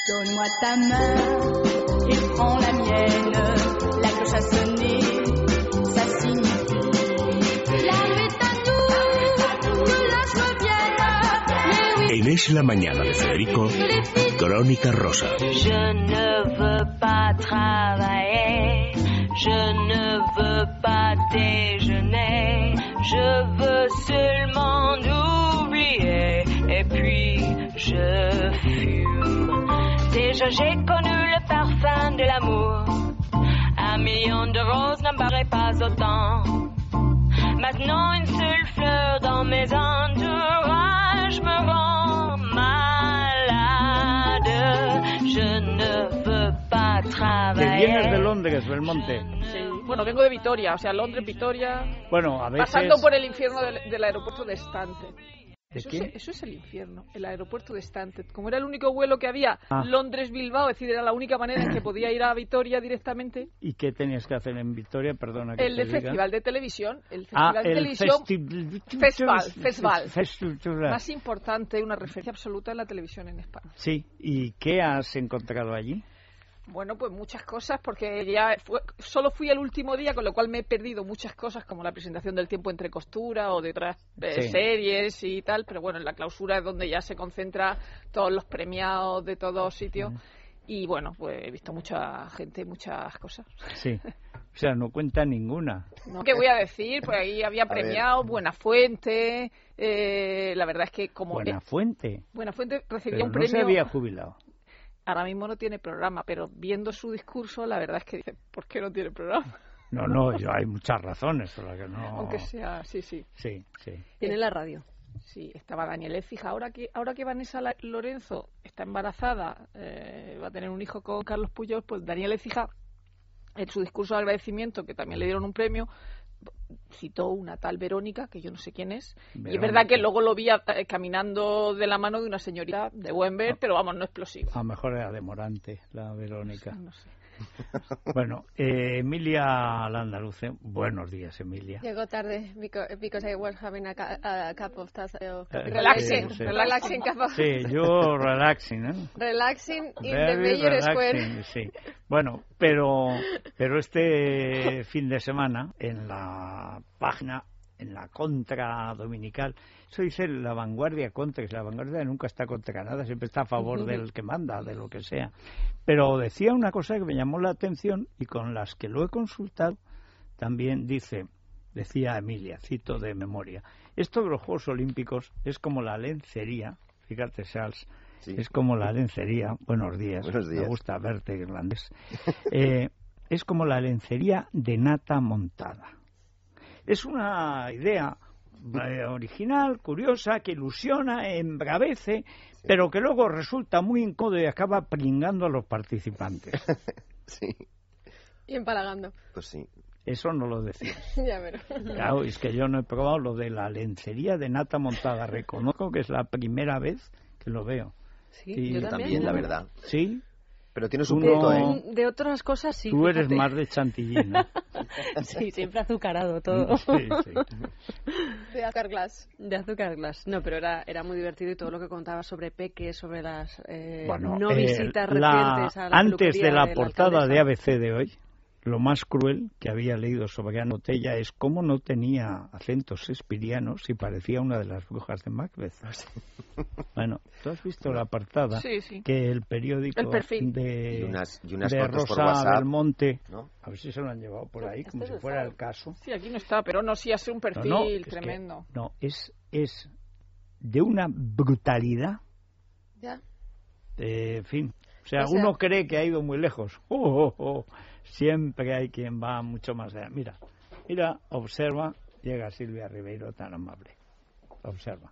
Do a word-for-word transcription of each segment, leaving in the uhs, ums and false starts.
Donne-moi ta main et prends la mienne. La cloche a sonné, ça signifie la nuit est à nous, que la joie vienne. En Es la Mañana de Federico, Crónica Rosa. Je ne veux pas travailler, je ne veux pas déjeuner, je veux seulement oublier et puis je fume. Déjà j'ai connu le parfum de l'amour, un million de roses n'en paraît pas autant. Maintenant une seule fleur dans mes entourages me rend malade. Je ne veux pas travailler. Que vienes de Londres, Belmonte. Sí. Bueno, vengo de Vitoria, o sea, Londres, Vitoria. Bueno, a veces... Pasando por el infierno del, del aeropuerto de Stansted. ¿De Eso qué? es, eso es el infierno, el aeropuerto de Stansted. Como era el único vuelo que había, Ah. Londres-Bilbao, es decir, era la única manera en que podía ir a Vitoria directamente. ¿Y qué tenías que hacer en Victoria? Perdona que El te de diga. Festival de Televisión, el Ah, Festival de el Televisión festi- Festival, festival. Festival. más importante, una referencia absoluta en la televisión en España. Sí, ¿y qué has encontrado allí? Bueno, pues muchas cosas, porque ya fue, solo fui el último día, con lo cual me he perdido muchas cosas, como la presentación del Tiempo entre costura o de otras eh, Sí. series y tal, pero bueno, en la clausura es donde ya se concentra todos los premiados de todos sitios. Y bueno, pues he visto mucha gente, muchas cosas. Sí, o sea, no cuenta ninguna. ¿No? ¿Qué voy a decir? Pues ahí había premiados, Buenafuente, eh, la verdad es que como... Buena fuente. Buenafuente recibía Pero un no premio... se había jubilado. Ahora mismo no tiene programa, pero viendo su discurso, la verdad es que dice, ¿por qué no tiene programa? No, no, yo, hay muchas razones por las que no... Aunque sea, sí, sí. Sí, sí. Tiene la radio. Sí, estaba Daniel Écija. Ahora que, ahora que Vanessa La- Lorenzo está embarazada, eh, va a tener un hijo con Carlos Puyol, pues Daniel Écija, en su discurso de agradecimiento, que también le dieron un premio, citó una tal Verónica, que yo no sé quién es, y es Verónica. verdad que luego lo vi a- eh, caminando de la mano de una señorita de buen ver, Ah. pero vamos, no explosiva. A lo mejor era demorante la Verónica. No sé. Bueno, eh, Emilia Landaluce, buenos días, Emilia. Llegó tarde because, because I was having a, ca- a cup of tas- of Eh, Relaxing, sí, sí. relaxing cup of Sí, yo relaxing, ¿eh? relaxing in the Very Mayor relaxing, Square. sí. Bueno, pero, pero este fin de semana, en la página, en la contra dominical, eso dice la vanguardia contra, que la vanguardia nunca está contra nada, siempre está a favor del que manda, de lo que sea. Pero decía una cosa que me llamó la atención y con las que lo he consultado, también dice, decía Emilia, cito de memoria, esto de los Juegos Olímpicos es como la lencería, fíjate, Charles, Sí. es como la lencería, buenos días, Buenos días. me gusta verte irlandés, eh, es como la lencería de nata montada. Es una idea eh, original, curiosa, que ilusiona, embravece, pero que luego resulta muy incómodo y acaba pringando a los participantes. Sí, Y empalagando. pues sí. Eso no lo decía. Ya verás. Claro, es que yo no he probado lo de la lencería de nata montada. Reconozco que es la primera vez que lo veo. Sí, Y yo Yo también. también, la verdad. ¿Sí? Pero tiene su Uno- punto, ¿eh? De otras cosas sí. Tú eres fíjate. más de chantilly, ¿no? Sí, siempre azucarado todo. Sí, sí. De azúcar glass. De azúcar glass. No, pero era, era muy divertido y todo lo que contaba sobre Peque, sobre las eh, Bueno, no eh, visitas la- recientes a la antes de peluquería la de portada de alcaldesa. A B C de hoy, lo más cruel que había leído sobre Ana Botella es cómo no tenía acentos shakespearianos y parecía una de las brujas de Macbeth. Bueno, tú has visto la portada Sí, sí. que el periódico El perfil. de, Y unas, y unas de fotos por Rosa WhatsApp, Belmonte, ¿no? a ver si se lo han llevado por ahí, como Este si es fuera el el caso. Sí, aquí no está, pero no, sí hace un No, perfil no, es que- tremendo. no, es, es de una brutalidad. Ya. Eh, en fin, o sea, O sea- uno cree que ha ido muy lejos. Oh, oh, oh. Siempre hay quien va mucho más allá. Mira, mira, observa, llega Silvia Ribeiro tan amable. Observa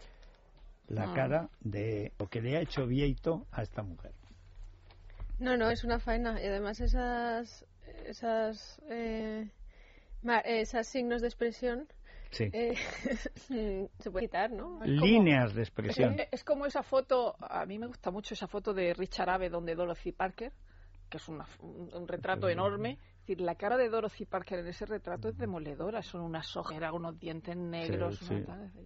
la Ah. cara de lo que le ha hecho Vieito a esta mujer. No, no, es una faena. Y además esas esas eh, ma- esas signos de expresión Sí. eh, se puede quitar, ¿no? Es como- Líneas de Es, expresión. es como esa foto, a mí me gusta mucho esa foto de Richard Abe donde Dorothy Parker, que es una- un, un retrato enorme. Es decir, la cara de Dorothy Parker en ese retrato es demoledora, son unas ojeras, unos dientes negros. Sí, una sí. tal-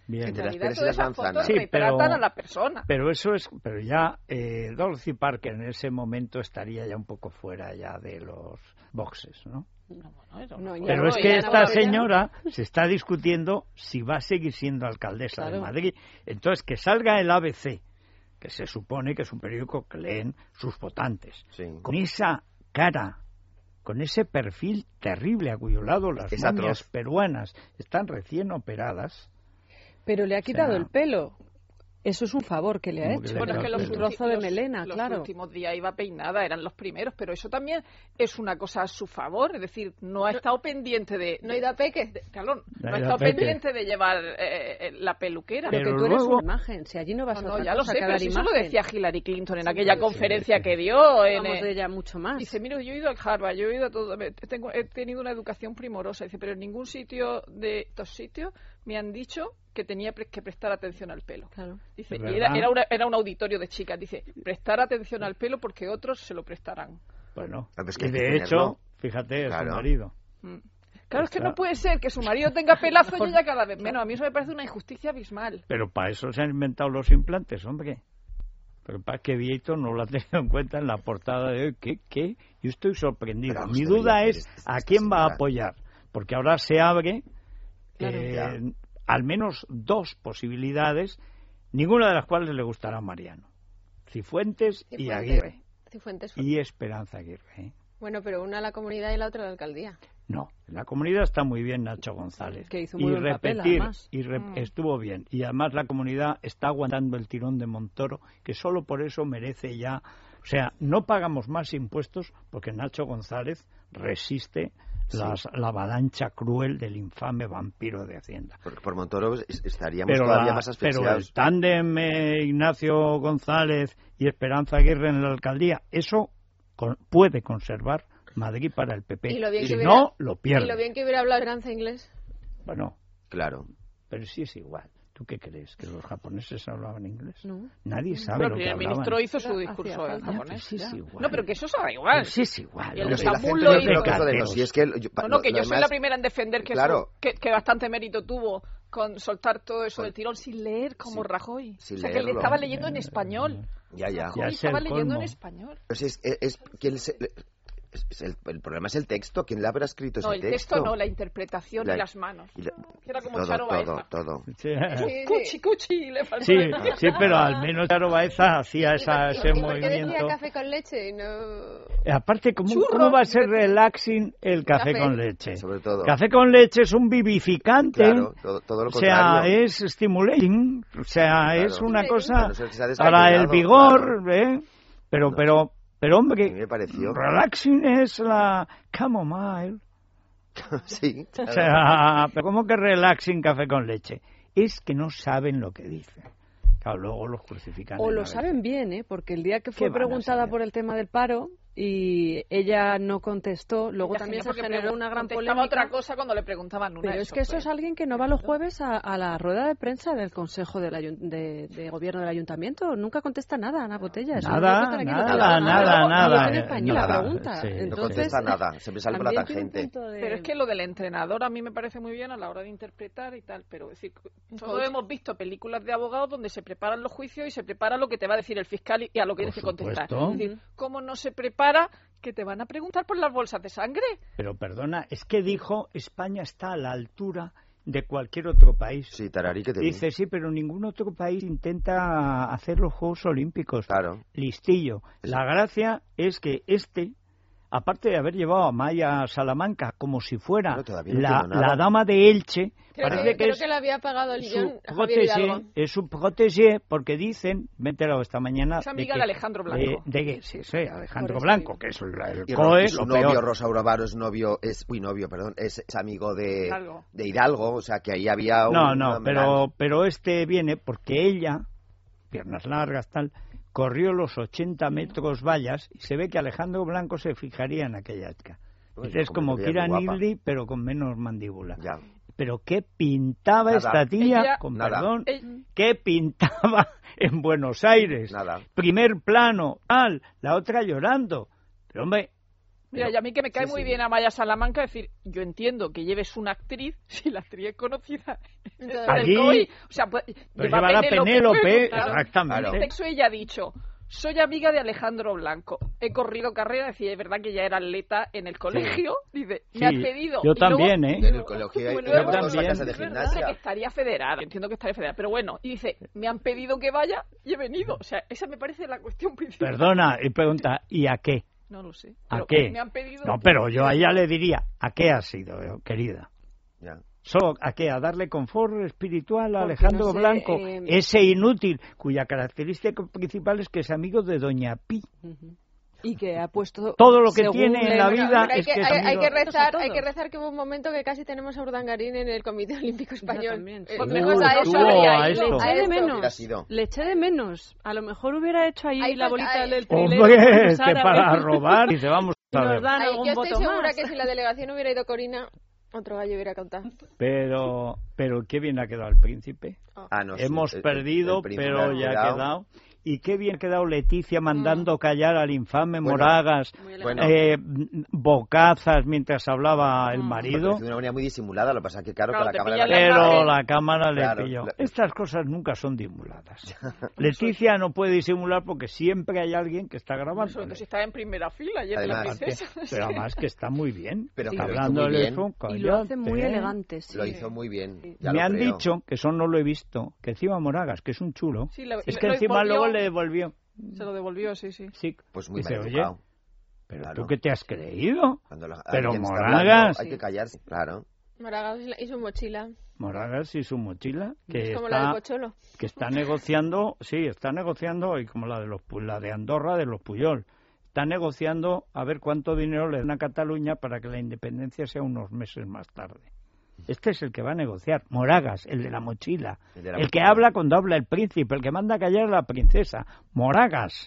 Bien. En De las realidad peras y todas las esas fotos manzanas. Sí, retratan pero- a la persona. Pero eso es, pero ya eh, Dorothy Parker en ese momento estaría ya un poco fuera ya de los boxes, ¿no? No, bueno, era No, una ya Pero foto, es no, que ya esta no, señora se está discutiendo si va a seguir siendo alcaldesa Claro. de Madrid. Entonces, que salga el A B C, que se supone que es un periódico que leen sus votantes, Sí. con esa cara, con ese perfil terrible, a cuyo lado las Es momias atroz. peruanas están recién operadas. Pero le ha quitado sea, el pelo. Eso es un favor que le ha ¿Cómo que hecho. le ha Bueno, es que quitado los, el un pelo? trozo de los- melena, los claro. últimos días iba peinada, eran los primeros, pero eso también es una cosa a su favor, es decir, no ha estado pendiente de... No hay da peque. de- claro, No no ha hay estado da peque. pendiente de llevar eh, eh, la peluquera. Pero, Pero que tú eres luego- una imagen. Si allí no vas No, a no, otra ya lo cosa sé, que a pero dar si eso lo imagen. decía Hillary Clinton en Sí, aquella sí, conferencia sí. que dio. En, Hablamos eh, de ella mucho más. Dice, mira, yo he ido al Harvard, yo he ido a todo, me- tengo, he tenido una educación primorosa. Dice, pero en ningún sitio de estos sitios me han dicho que tenía pre- que prestar atención al pelo. Claro. Dice, ¿Es y era, verdad? era, una- era un auditorio de chicas. Dice, prestar atención al pelo porque otros se lo prestarán. Bueno, Ah, pues que y hay que de tenerlo. hecho, fíjate, es Claro. su marido. Mm. Claro, es que Está- no puede ser que su marido tenga pelazo y ella cada vez menos. A mí eso me parece una injusticia abismal. Pero para eso se han inventado los implantes, hombre. Pero para que Vieito no lo ha tenido en cuenta en la portada de hoy. ¿Qué? ¿Qué? Yo estoy sorprendido. Pero vamos, Mi debería duda hacer es esta- a esta quién va a señora. apoyar. Porque ahora se abre Claro. eh, Ya. al menos dos posibilidades, ninguna de las cuales le gustará a Mariano. Cifuentes y Cifuentes. Aguirre. Cifuentes fue- Y Esperanza Aguirre. ¿eh? Bueno, pero una a la comunidad y la otra a la alcaldía. No, en la comunidad está muy bien Nacho González. Que hizo muy y buen papel, repetir, además. y re- Mm. estuvo bien. Y además la comunidad está aguantando el tirón de Montoro, que solo por eso merece ya... O sea, no pagamos más impuestos porque Nacho González resiste las- la avalancha cruel del infame vampiro de Hacienda. Porque por Montoro es- estaríamos Pero, todavía la- más pero el asfixiados. tándem eh, Ignacio González y Esperanza Aguirre en la alcaldía, eso con- puede conservar Madrid para el P P. Y lo bien si que no, hubiera- lo Y pierde. lo bien que hubiera hablado Esperanza inglés. Bueno, Claro. pero sí es igual. ¿Tú qué crees? ¿Que los japoneses hablaban inglés? No. Nadie sabe Pero lo el que primer hablaban. ministro hizo su Hacía discurso en falta. japonés. Pues sí, ya. es igual. No, pero que eso sabe igual. Pues sí es igual. Y el Pero hombre. si la Estambul gente lo no hizo. creo que eso de Cateos. si es que... yo- No, lo- no, que lo yo soy demás- la primera en defender que, Claro. eso, que, que bastante mérito tuvo con soltar todo eso Con- del tirón sin leer como Sí, Rajoy. sin o sea, que le leerlo. estaba leyendo en español. Ya, ya. Rajoy Ya es estaba el leyendo en colmo. español. Pues es, es, es- ¿quién se- es- es el, el problema es el texto. ¿Quién le habrá escrito ese No, el texto no, la interpretación La- y las manos. Y la- Que era como todo, Charo todo, Baeza. todo. Sí, Sí, Cuchi, sí. cuchi, le faltó sí, el- sí, pero al menos Charo Baeza hacía esa, ¿Y, ese y por qué decía movimiento. café con leche y no...? Eh, Aparte, ¿cómo, Churros. ¿cómo va a ser relaxing el café, Café. con leche? Sobre todo. Café con leche es un vivificante. Claro, todo, todo lo O sea, contrario. es stimulating, o sea, es Claro. una Sí, cosa Pero eso es que se ha para el descafeinado, vigor, claro. ¿eh? Pero, No pero, pero A mí hombre, me pareció. relaxing es la chamomile. Sí. O sea, pero ¿cómo que relaxing café con leche? Es que no saben lo que dicen. Claro, luego los crucifican. O en lo la saben bien, ¿eh? Porque el día que ¿Qué fue van a preguntada saber? por el tema del paro y ella no contestó, luego Ya también sé, se porque generó pregun- una gran contestaba polémica. otra cosa cuando le preguntaban una. Pero es que eso es alguien que no va los jueves a, a la rueda de prensa del Consejo del Ayun- de, de Gobierno del Ayuntamiento. Nunca contesta nada, Ana Botella. Eso Nada, no lo cuentan aquí, no nada, te lo- nada, no, nada, y es en eh, español nada. la pregunta. Sí. No Entonces, No contesta nada, siempre sale por la también tiene un tangente. punto de- Pero es que lo del entrenador a mí me parece muy bien a la hora de interpretar y tal, pero es decir, todos coach. hemos visto películas de abogados donde se preparan los juicios y se prepara lo que te va a decir el fiscal y, y a lo que Por tienes que contestar. supuesto. Es decir, ¿cómo no se prepara que te van a preguntar por las bolsas de sangre? Pero perdona, es que dijo España está a la altura de cualquier otro país. Sí, Tararí, que te vi. Dice, sí, pero ningún otro país intenta hacer los Juegos Olímpicos. Claro. Listillo. La gracia es que este, aparte de haber llevado a Maya Salamanca como si fuera Bueno, todavía no la, entiendo nada. la dama de Elche, Creo, parece que, que creo es que le había pagado el su guión a Javier protégé, Hidalgo. es su protégé, porque dicen, me he enterado esta mañana... Es amiga de Alejandro Blanco. De, de- sí, sí, Alejandro Por eso Blanco, digo. que es el, el Y COE, Ro- su lo novio, peor. Rosa Uravaro, es novio, es, uy, novio, perdón, es, es amigo de Hidalgo. de Hidalgo, o sea que ahí había un... No, no, una pero, pero este viene porque ella, piernas largas, tal, corrió los ochenta metros vallas y se ve que Alejandro Blanco se fijaría en aquella chica. Uy, Es como se veía Kira muy guapa. Knightley, pero con menos mandíbula. Ya. Pero qué pintaba Nada. esta tía, Ella- con Nada. perdón, Ella- qué pintaba en Buenos Aires. Nada. Primer plano, tal, la otra llorando. Pero hombre, Mira, y a mí que me cae sí, muy sí. bien Amaya Salamanca, decir, yo entiendo que lleves una actriz, si la actriz es conocida Entonces, por el Allí, C O I, o sea, pues, Pero lleva llevará Penélope, pues, claro. exactamente. En el texto ella ha dicho, soy amiga de Alejandro Blanco, he corrido carrera, decía, es verdad que ya era atleta en el colegio, dice, me Sí, has pedido. yo y también, luego, ¿eh? En el colegio hay Bueno, una luego- famosa también. casa de es verdad gimnasia. que estaría federada, entiendo que estaría federada, pero bueno, y dice, me han pedido que vaya y he venido. O sea, esa me parece la cuestión principal. Perdona, y pregunta, ¿y a qué? No lo sé. ¿A pero qué? Me han pedido No, que- pero yo a ella le diría, ¿a qué has ido, eh, querida? Ya. ¿Solo a qué? ¿A darle confort espiritual a Porque Alejandro no sé, Blanco? eh, Ese inútil, cuya característica principal es que es amigo de Doña Pi. Ujú. Y que ha puesto Todo lo que según tiene en le- la Bueno, vida pero hay es que, que es hay, hay amigo- que rezar, todos. hay que rezar que hubo un momento que casi tenemos a Urdangarín en el Comité Olímpico Español. también, sí. Eh, Otra uh, cosa, a eso eso había había ido. ido, Le a eché de esto. menos. Hubiera sido. Le eché de menos. A lo mejor hubiera hecho ahí Ahí la pues, bolita ahí- del trilero. Hombre, con es los que árabes. para robar, dice, vamos Y a nos ver. dan Ay, algún yo estoy voto segura más. que si la delegación hubiera ido Corina, otro gallo hubiera cantado. Pero, pero qué bien ha quedado el príncipe. Ah, no, sí, Hemos el- el- perdido, el príncipe pero ha ya ha quedado. quedado. Y qué bien ha quedado Leticia mandando callar al infame Bueno, Moragas, Muy Bueno. eh, bocazas mientras hablaba el Mm. Pero marido. lo hizo de una manera muy disimulada, lo que pasa es que claro, Claro, que te la cámara... pilla la Pero imagen. la cámara le Claro, pilló. la- Estas cosas nunca son disimuladas. Leticia no puede disimular porque siempre hay alguien que está grabando. Sobre todo si estaba en primera fila ayer de la Además, princesa. Pero además que está muy bien. Pero Está que lo hizo hablando muy de bien. eso, Y lo hace muy cállate. elegante, sí. Lo hizo muy bien. ya Me lo han creo. dicho, que eso no lo he visto, que encima Moragas, que es un chulo, Sí, lo- es lo que encima devolvió. luego le devolvió. Se lo devolvió, sí, sí. Sí, Pues muy dice, mal oye, educado. pero Claro. ¿tú qué te has creído? Cuando la- Pero alguien está Moragas- hablando, hay que callarse, claro. Moragas y su mochila. Moragas y su mochila, que Es como la del está, Pocholo. que está negociando, sí, está negociando, y como la de los Pu- la de Andorra, de los Puyol, está negociando a ver cuánto dinero le dan a Cataluña para que la independencia sea unos meses más tarde. Este es el que va a negociar, Moragas, el de la mochila, El de la el que mochila. habla cuando habla el príncipe, el que manda a callar a la princesa, Moragas.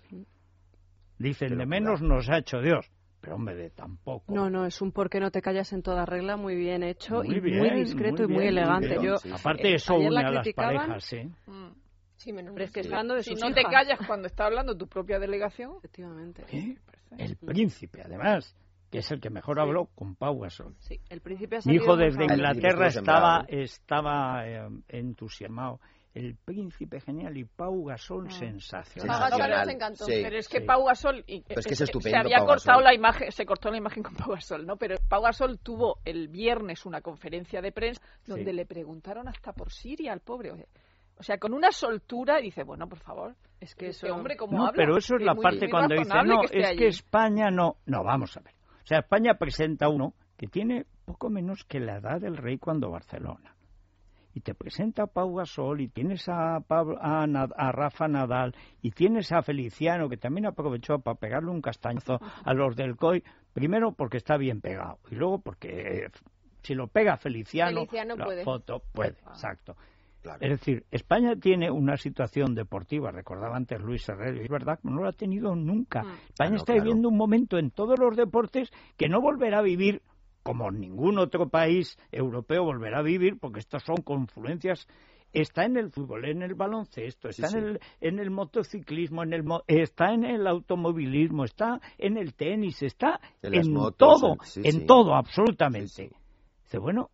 Dicen, Pero de menos nos ha hecho Dios, pero hombre, de tampoco. No, no, es un por qué no te callas en toda regla muy bien hecho Muy y bien, muy discreto muy y muy bien, elegante. muy bien, Yo, sí, sí. Aparte eh, eso ayer une la a las criticaban, parejas, ¿eh? Mm. Sí, menos pero es que mal. está hablando de Si sus no te hijas. callas cuando está hablando tu propia delegación, Efectivamente. ¿Qué? El príncipe, además, que es el que mejor habló con Pau Gasol. Sí, el príncipe ha Mi salido hijo muy desde famoso. Inglaterra estuvo estaba, sembrado. estaba eh, entusiasmado. El príncipe genial y Pau Gasol Ah. sensacional. Pau Gasol Sensacional. nos encantó. Sí. pero es que sí. Pau Gasol y, Pero es que es eh, estupendo, se había Pau cortado Gasol. la imagen, se cortó la imagen con Pau Gasol, ¿no? Pero Pau Gasol tuvo el viernes una conferencia de prensa donde Sí. le preguntaron hasta por Siria al pobre, o sea, con una soltura, y dice, bueno, por favor, Es que este eso... hombre cómo No, habla. pero eso es Que la muy- parte muy cuando dice, razonable no, que esté es allí. que España no. No, vamos a ver. O sea, España presenta uno que tiene poco menos que la edad del rey cuando Barcelona. Y te presenta a Pau Gasol y tienes a, Pablo, a, Na- a Rafa Nadal y tienes a Feliciano, que también aprovechó para pegarle un castañazo a los del C O I, primero porque está bien pegado y luego porque eh, si lo pega Feliciano, Feliciano la puede. foto puede, exacto. Claro. Es decir, España tiene una situación deportiva, recordaba antes Luis Herrero, y es verdad, no lo ha tenido nunca. Mm. España Claro, está claro. viviendo un momento en todos los deportes que no volverá a vivir como ningún otro país europeo volverá a vivir, porque estas son confluencias. Está en el fútbol, en el baloncesto, está Sí, en, sí. el, en el motociclismo, en el mo- está en el automovilismo, está en el tenis, está En en, las motos, todo, en- sí, en sí. todo, absolutamente. Sí, sí. Dice, bueno,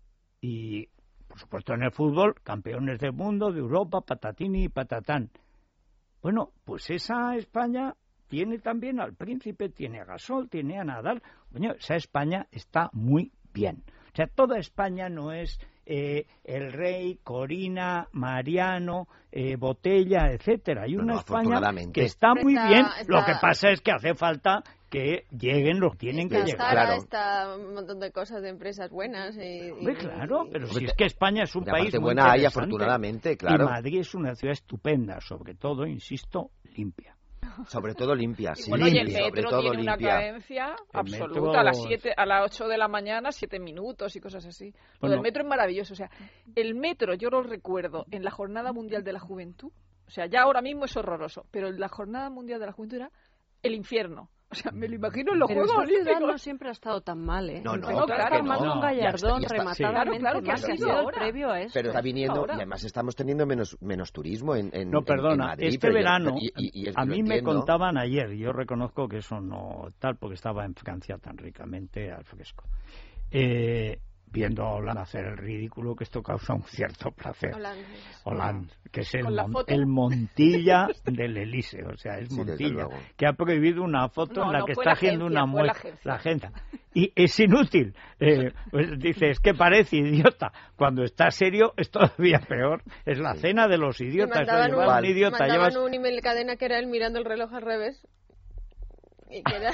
y por supuesto en el fútbol, campeones del mundo, de Europa, patatini y patatán. Bueno, pues esa España tiene también al príncipe, tiene a Gasol, tiene a Nadal. Coño, esa España está muy bien. O sea, toda España no es eh, el rey, Corina, Mariano, eh, Botella, etcétera. Hay No, una no, España afortunadamente. que está muy Está- bien. está- Lo que pasa es que hace falta que lleguen los que tienen que Está llegar. Zara, Claro. está un montón de cosas de empresas buenas. Y, Hombre, y- claro, y- pero si Hombre, es que España es un y país aparte muy buena hay, interesante. afortunadamente, claro. Y Madrid es una ciudad estupenda, sobre todo, insisto, limpia. Sobre todo limpia, Y sí. bueno, y el sobre metro todo tiene una limpia. cadencia absoluta. metro- A las siete, a las ocho de la mañana, siete minutos y cosas así. Lo Bueno. del metro es maravilloso. O sea, el metro yo lo recuerdo en la Jornada Mundial de la Juventud. O sea, ya ahora mismo es horroroso, pero en la Jornada Mundial de la Juventud era el infierno. O sea, me lo imagino en los Pero Juegos esta ciudad Olímpicos. no siempre ha estado tan mal, ¿eh? No, no, Empezó claro a que estar más no. con Ya Gallardón, está- ya está- rematadamente, Claro, claro que más ha que ha sido sido el ahora. previo a eso. Pero está viniendo, ahora. y además estamos teniendo menos menos turismo en, en No, en- perdona, en Madrid, este pero yo- verano y- y- y es- a lo mí me entiendo. contaban ayer, yo reconozco que eso no tal, porque estaba en Francia tan ricamente al fresco, eh, viendo a Hollande hacer el ridículo, que esto causa un cierto placer. Hollande. Hollande, que es el, Con la mon- foto. el Montilla del Elíseo, o sea, es Sí, desde Montilla, luego. que ha prohibido una foto No, en la no, que fue está la haciendo agencia, una fue la muestra, agencia. la agencia. Y es inútil. Eh, pues dice, es que parece idiota. Cuando está serio es todavía peor. Es la cena de los Y idiotas. mandaban, Llevar un, un idiota, mandaban llevas... un email cadena que era él mirando el reloj al revés. Y que era,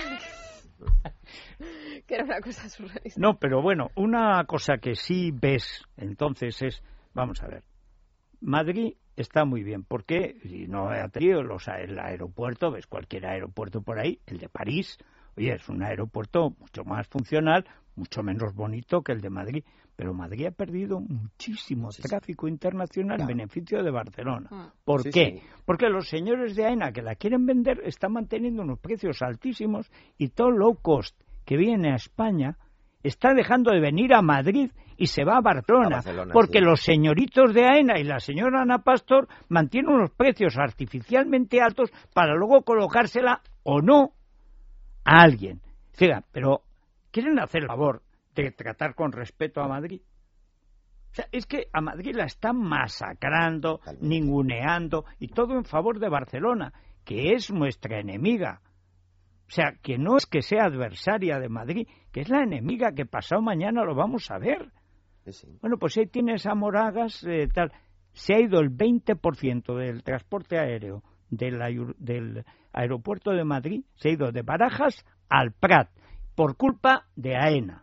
que era una cosa surrealista. No, pero bueno, una cosa que sí ves entonces es, vamos a ver, Madrid está muy bien, porque si no ha tenido los, el aeropuerto, ves cualquier aeropuerto por ahí, el de París, oye, es un aeropuerto mucho más funcional, mucho menos bonito que el de Madrid, pero Madrid ha perdido muchísimo Sí, sí. tráfico internacional en Claro. beneficio de Barcelona. Ah. ¿Por Sí, qué? sí. Porque los señores de AENA que la quieren vender están manteniendo unos precios altísimos y todo low cost que viene a España está dejando de venir a Madrid y se va a Barcelona, A Barcelona, porque sí. los señoritos de AENA y la señora Ana Pastor mantienen unos precios artificialmente altos para luego colocársela o no a alguien. Diga, pero ¿quieren hacer el favor de tratar con respeto a Madrid? O sea, es que a Madrid la están masacrando, Totalmente. ninguneando y todo en favor de Barcelona, que es nuestra enemiga. O sea, que no es que sea adversaria de Madrid, que es la enemiga que pasado mañana lo vamos a ver. Sí, sí. Bueno, pues ahí tienes a Moragas, eh, tal. Se ha ido el veinte por ciento del transporte aéreo del, aer- del aeropuerto de Madrid, se ha ido de Barajas al Prat, por culpa de AENA.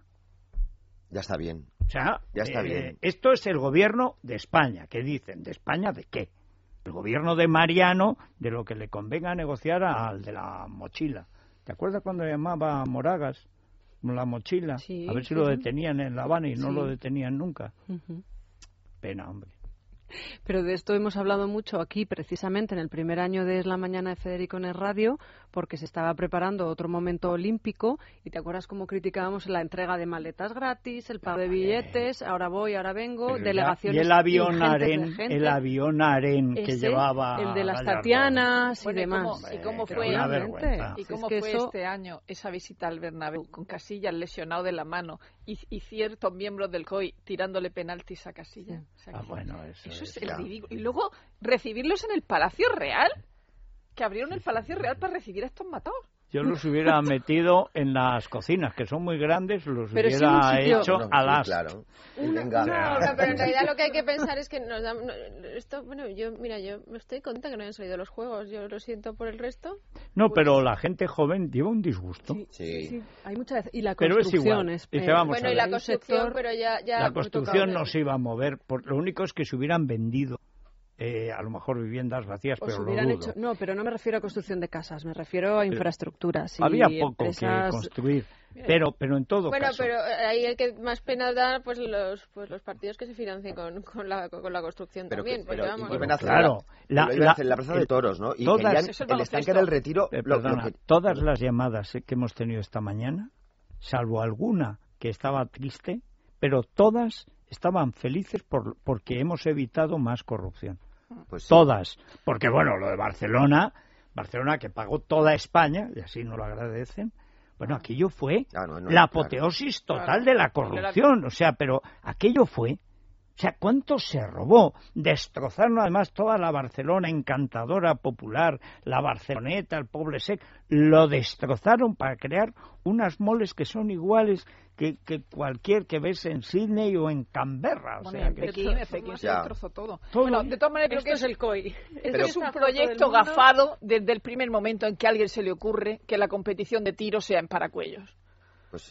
Ya está bien. O sea, Ya está eh, bien. esto es el gobierno de España. ¿Qué dicen? ¿De España de qué? El gobierno de Mariano, de lo que le convenga negociar al de la mochila. ¿Te acuerdas cuando llamaba a Moragas la mochila? Sí, A ver si sí, lo sí. detenían en La Habana y no Sí. lo detenían nunca. Ujú. Pena, hombre. Pero de esto hemos hablado mucho aquí, precisamente en el primer año de Es la Mañana de Federico en el radio, porque se estaba preparando otro momento olímpico, y te acuerdas cómo criticábamos la entrega de maletas gratis, el pago de billetes, ahora voy, ahora vengo, Pero ya- delegaciones y el avión ingentes de aren, gente. el avión aren que Ese, llevaba el de las Gallardón. Tatianas Bueno, y ¿y cómo- demás. y cómo Eh, fue? una Realmente. vergüenza. ¿Y Es cómo que fue eso- este año esa visita al Bernabéu con Casillas lesionado de la mano y, y ciertos miembros del C O I tirándole penaltis a Casillas? O sea, Ah, que- bueno, eso, eso es es el ya. ridículo. Y luego recibirlos en el Palacio Real, que abrieron el Palacio Real para recibir a estos matados. Yo los hubiera metido en las cocinas, que son muy grandes, los Pero sí hubiera un sitio- hecho Bueno, a sí, las... claro. Y Una- venga. no, no, pero en realidad lo que hay que pensar es que nos da, no, esto, bueno, yo, mira, yo estoy contenta que no hayan salido los juegos, yo lo siento por el resto. No, Pues- pero la gente joven lleva un disgusto. Sí. Hay mucha y la Pero es construcción igual. es, Dice, eh, vamos Bueno, a y ver. la hay un construcción, sector- pero ya, ya La me construcción toca- no se iba a mover. Por, lo único es que se hubieran vendido, eh, a lo mejor viviendas vacías, os pero lo hubieran dudo. hecho, no, pero no me refiero a construcción de casas, me refiero a infraestructuras. y Había poco que empresas- construir, pero, pero en todo Bueno, caso... pero ahí el que más pena da, pues los, pues los partidos que se financien con, con, la, con la construcción Pero, también. que, porque pero vamos, y vuelven a hacer Claro, la, la- vuelven a la- hacer la plaza de el- toros, ¿no? Y todas- querían Eso es el baloncesto. estanque del Retiro. Eh, lo- lo perdona, que- todas las llamadas eh, que hemos tenido esta mañana, salvo alguna que estaba triste, pero todas estaban felices por, porque hemos evitado más corrupción. Pues sí. Todas. Porque, bueno, lo de Barcelona, Barcelona que pagó toda España, y así nos lo agradecen, bueno, aquello fue Ah, no, no, la claro. apoteosis total Claro. de la corrupción. O sea, pero aquello fue... O sea, ¿cuánto se robó? Destrozaron además toda la Barcelona encantadora, popular, la Barceloneta, el Poble Sec. Lo destrozaron para crear unas moles que son iguales que, que cualquier que ves en Sydney o en Canberra. O Bueno, sea, en que Pekín, en Pekín se Ya. destrozó todo. Todo. Bueno, de todas maneras, creo Esto que es el C O I. Este es un Esta foto proyecto del mundo- gafado desde el primer momento en que a alguien se le ocurre que la competición de tiro sea en paracuellos. Pues sí. Ya.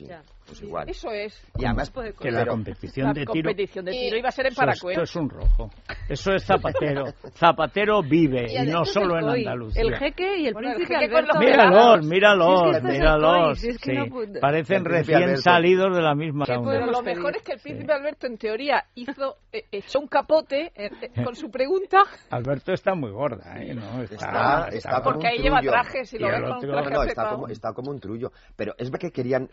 pues igual. Eso es. Y además, que la competición La de tiro... competición de tiro iba a ser en Eso es, Paracuellos. esto es un rojo. Eso es Zapatero. Zapatero vive, y, Y no además solo el en COI, Andalucía. el jeque y el Bueno, el príncipe jeque con Alberto. los Míralos, Si míralos, es que este es el míralos. COI, si es que sí. no pu- Parecen El príncipe recién Alberto. salidos de la misma Pero sauna. lo pedir. mejor es que el príncipe Alberto, en teoría, hizo eh, echó un capote eh, eh, con su pregunta, Alberto está muy gorda, ¿eh? No, está, Está- está como porque un ahí lleva trullo. trajes y Y lo el ves con un otro- traje No, no, está apretado. como, está como un trullo. Pero es verdad que querían...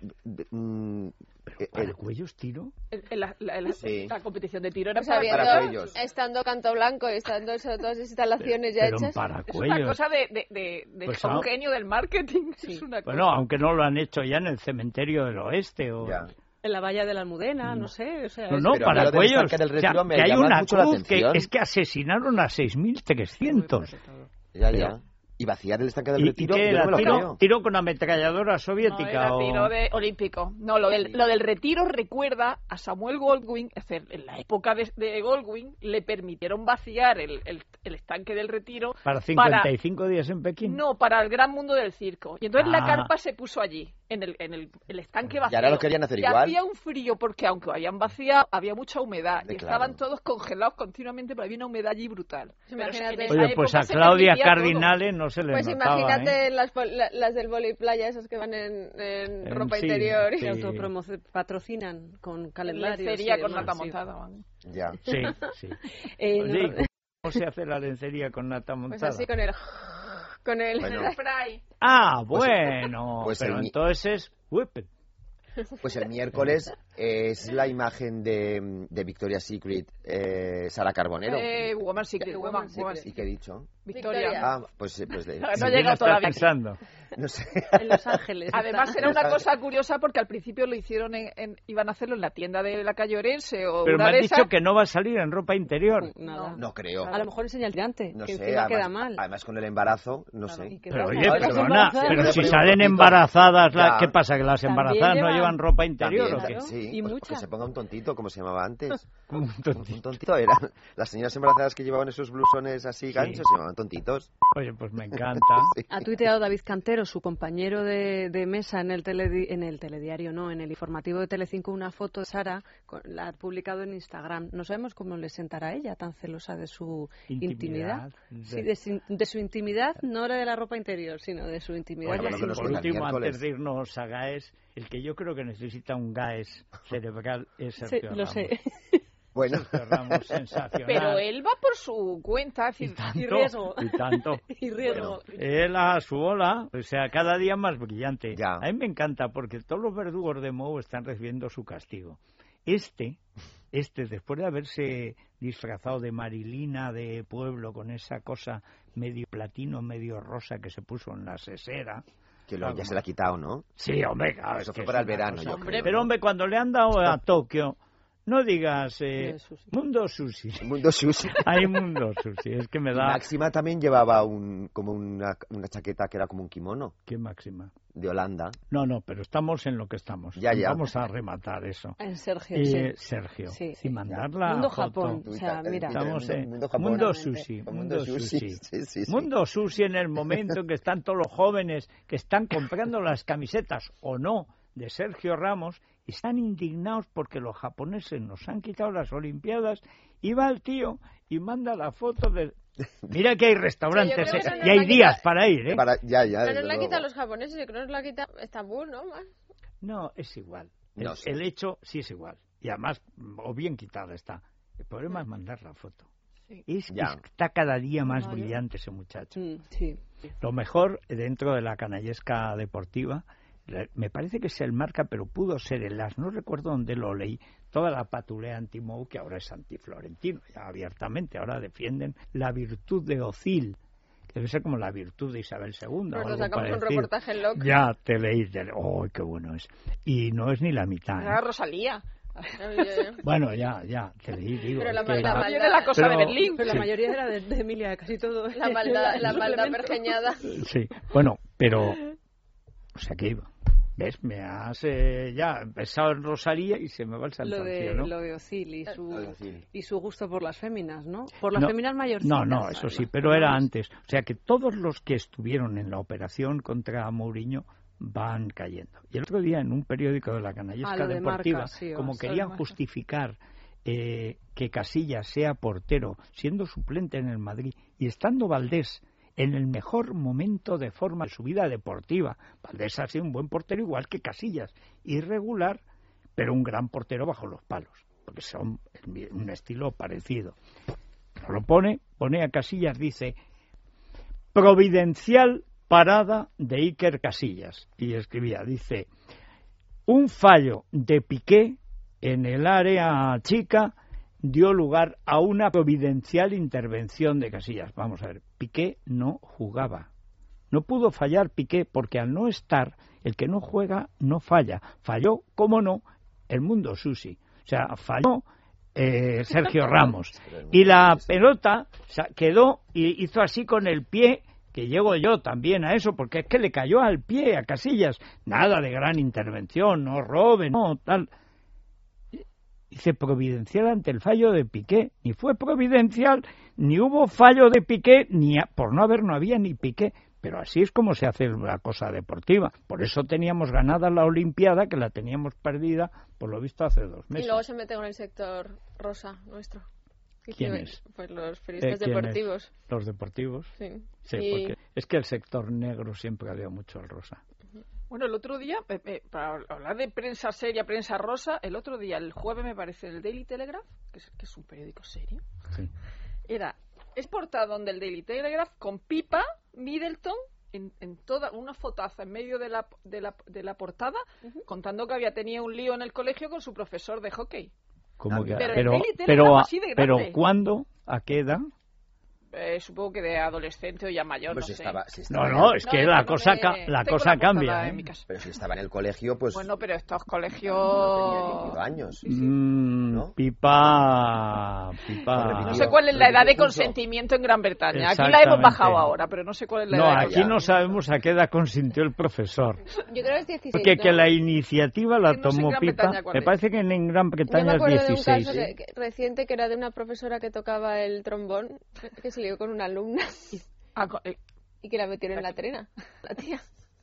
mm, eh, ¿Para el- cuellos tiro? El- el- la, la- la- Sí. la competición de tiro era Pues para habiendo, para ellos. estando Canto Blanco y estando eso, todas esas instalaciones ya Pero en hechas. Es una paracuellos. cosa de, de, de, de Pues, un ah. genio del marketing. Es una cosa. Bueno, aunque no lo han hecho ya en el cementerio del oeste. O... ya. En la valla de la Almudena, no sé. O sea, No, es- no, Pero para lo del cuellos. estanque del O sea, Retiro me que hay llama una mucho la cruz que atención. es que asesinaron a seis mil trescientos. Ya, Pero- ya. Y vaciar el estanque del ¿Y, y Retiro, qué yo no era? me lo ¿Tiro, creo. tiro con ametralladora No, soviética? era o... tiro de olímpico. No, lo del, lo del retiro recuerda a Samuel Goldwyn, es decir, en la época de, de Goldwyn le permitieron vaciar el, el, el estanque del retiro ¿Para cincuenta y cinco días en Pekín? no, para el gran mundo del circo. Y entonces Ah. la carpa se puso allí, en el, en el, el estanque vacío. ahora lo querían hacer y igual. hacía un frío porque aunque lo habían vaciado, había mucha humedad. De y claro. estaban todos congelados continuamente, pero había una humedad allí brutal. Pero Imagínate. en esa Oye, pues época a se Claudia permitía todo. Cardinale no se le Pues notaba, imagínate ¿eh? las, pol- la- las del voli playa, esas que van en, en En- ropa sí, interior. y- se sí. autopromo- patrocinan con calendarios. Lencería y con demás, nata sí. montada. van. Ya. Sí, sí. Eh, Oye, ¿y no- ¿cómo se hace la lencería con nata Pues montada? así con el... Con el... Bueno. Spray. Ah, bueno, pues pero el mi- entonces es whipped. Pues el miércoles es la imagen de, de Victoria's Secret, eh, Sara Carbonero. Eh, Woman Secret, Woman, Woman ¿Y Secret. qué he dicho? Victoria. Victoria. Ah, pues, eh, pues de- No, no ¿Qué ha le llegado estás todavía. pensando? no sé. En Los Ángeles. Además está. era una cosa curiosa porque al principio lo hicieron en, en- iban a hacerlo en la tienda de la calle Orense o Pero una me has de dicho esas. que no va a salir en ropa interior. Nada. No creo. A lo mejor enseña el tirante, No que sé, encima queda además, mal. además con el embarazo, no Claro, sé. y que Pero pasa, oye, las perdona, embarazadas- pero si Pero salen poquito. embarazadas, la- Ya. ¿qué pasa? ¿Que las También embarazadas no llevan- llevan ropa interior También, o qué? Claro. sí, Y pues, mucha. que se ponga un tontito, como se llamaba antes. Un Un tontito. tontito era. Las señoras embarazadas que llevaban esos blusones así ganchos se llamaban tontitos. Oye, pues me encanta. Sí. Ha tuiteado David Cantero, su compañero de, de mesa en el, teledi- en el telediario, no, en el informativo de Telecinco, una foto de Sara, con- la ha publicado en Instagram. No sabemos cómo le sentará a ella, tan celosa de su intimidad. Intimidad. De- Sí, de, sin- de su intimidad, no era de la ropa interior, sino de su intimidad. Bueno, y por lo menos así. Por el último, miércoles. antes de irnos a Gaes, el que yo creo que necesita un Gaes cerebral es Sí, Sergio lo Ramos. sé. Bueno, Sergio Ramos, sensacional. Pero él va por su cuenta, es Y decir, tanto, y riesgo. y tanto. y riesgo. Él a su ola, o sea, cada día más brillante. Ya. A mí me encanta porque todos los verdugos de Mou están recibiendo su castigo. Este, este, después de haberse disfrazado de Marilina de pueblo con esa cosa medio platino, medio rosa que se puso en la sesera. que lo, ya se la ha quitado, ¿no? Sí, hombre, claro, Eso es fue que para es el una verano, cosa. yo Hombre, creo. Pero hombre, cuando le han dado a Tokio, no digas eh, Mundo sushi. Mundo Sushi. Mundo Sushi. Hay Mundo Sushi, es que me Y da... Máxima también llevaba un, como una, una chaqueta que era como un kimono ¿Qué máxima? de Holanda. No, no, pero estamos en lo que estamos. Ya, ya. Vamos a rematar eso. En Sergio, Eh, sí. Sergio, Sí. y mandarla Mundo a foto. Japón. O sea, mira. Estamos en Mundo Japón. Mundo Realmente. Sushi, Mundo Mundo Sushi, Sushi. sí, sí, sí. Mundo Sushi en el momento en que están todos los jóvenes que están comprando las camisetas o no de Sergio Ramos y están indignados porque los japoneses nos han quitado las Olimpiadas y va el tío y manda la foto de... Mira que hay restaurantes Sí, yo creo que eh, eso y nos hay la días quita- para ir, ¿eh? Para, ya, ya. No desde nos la luego. quitan los japoneses, yo creo que nos la quita Estambul, ¿no? Más. No, es igual. El, No sé. el hecho sí es igual. Y además, o bien quitada está. El problema es mandar la foto. Sí. Es, Ya. está cada día más Vale. brillante ese muchacho. Mm, sí. Lo mejor dentro de la canallesca deportiva, le- me parece que es el Marca, pero pudo ser el As, no recuerdo dónde lo leí, toda la patulea anti-Mou, que ahora es anti-Florentino, ya abiertamente, ahora defienden la virtud de Ocil, que debe ser como la virtud de Isabel segunda. Nos o lo algo sacamos un parecido. reportaje en Loc. Ya te leí, ¡oh, qué bueno es! Y no es ni la mitad. era ¿eh? Rosalía. Bueno, ya, ya, te leí, digo. Pero la que- maldad- la Viene la cosa Pero- de Berlín. Pero Sí. la mayoría era de, de Emilia, casi todo. La maldad, la Era maldad suplemento. pergeñada. Sí, bueno, pero... O sea que iba. ¿Ves? Me has eh, ya empezado en Rosalía y se me va el Lo santancio, de, ¿no? lo de Ocil y Lo de su, Ocil. y su gusto por las féminas, ¿no? Por las No, féminas mayorcitas. No, no, eso sí, pero era antes. O sea que todos los que estuvieron en la operación contra Mourinho van cayendo. Y el otro día en un periódico de la Canallesca Ah, lo de Deportiva, Marca, sí, como o- querían Marca. justificar eh, que Casillas sea portero, siendo suplente en el Madrid y estando Valdés en el mejor momento de forma de su vida deportiva. Valdés ha sido un buen portero igual que Casillas, irregular, pero un gran portero bajo los palos, porque son un estilo parecido. No lo pone, pone a Casillas, dice, providencial parada de Iker Casillas. Y escribía, dice, un fallo de Piqué en el área chica dio lugar a una providencial intervención de Casillas. Vamos a ver, Piqué no jugaba. No pudo fallar Piqué porque al no estar, el que no juega no falla. Falló, cómo no, el Mundo Susi. O sea, falló eh, Sergio Ramos. Y la pelota quedó y hizo así con el pie, que llego yo también a eso, porque es que le cayó al pie a Casillas. Nada de gran intervención, no roben, no tal. Dice providencial ante el fallo de Piqué. Ni fue providencial, ni hubo fallo de Piqué, ni a, por no haber no había ni Piqué. Pero así es como se hace la cosa deportiva. Por eso teníamos ganada la Olimpiada, que la teníamos perdida, por lo visto, hace dos meses. Y luego se mete con el sector rosa nuestro. ¿Quién que- es? Pues los Eh, periodistas ¿quién es? deportivos. Los deportivos. Sí. Sí, Y- porque es que el sector negro siempre ha habido mucho el rosa. Bueno, el otro día, eh, eh, para hablar de prensa seria, prensa rosa, el otro día, el jueves me parece, el Daily Telegraph, que es, que es un periódico serio, Sí. era, es portada donde el Daily Telegraph con Pipa Middleton en, en toda una fotaza en medio de la, de la, de la portada, contando que había tenido un lío en el colegio con su profesor de hockey. Como que- Pero el pero, Daily Telegraph pero, así de pero grande. ¿cuándo? ¿A qué edad? Eh, supongo que de adolescente o ya mayor, Pues no si sé. estaba, si No, estaba en no, el- es que No, la no cosa, me- ca- la tengo cosa la portada cambia, en ¿eh? mi casa. Pero si estaba en el colegio, pues Bueno, pero estos no tenía colegios... diecinueve años. Mm, ¿No? Pipa, pipa. No sé cuál es la edad de Repitió curso. consentimiento en Gran Bretaña. Aquí la hemos Exactamente. bajado ahora, pero no sé cuál es la No, edad. de aquí ya. no sabemos a qué edad consintió el profesor. Yo creo que es dieciséis. Porque ¿no? que la iniciativa la Que no sé en tomó Gran Pipa. Bretaña cuál Me es. parece que en Gran Yo Bretaña me es acuerdo de un dieciséis. caso que- que- reciente que era de una profesora que tocaba el trombón, que se lió con una alumna Ah, co- eh, y que la metieron en la trena. La tía.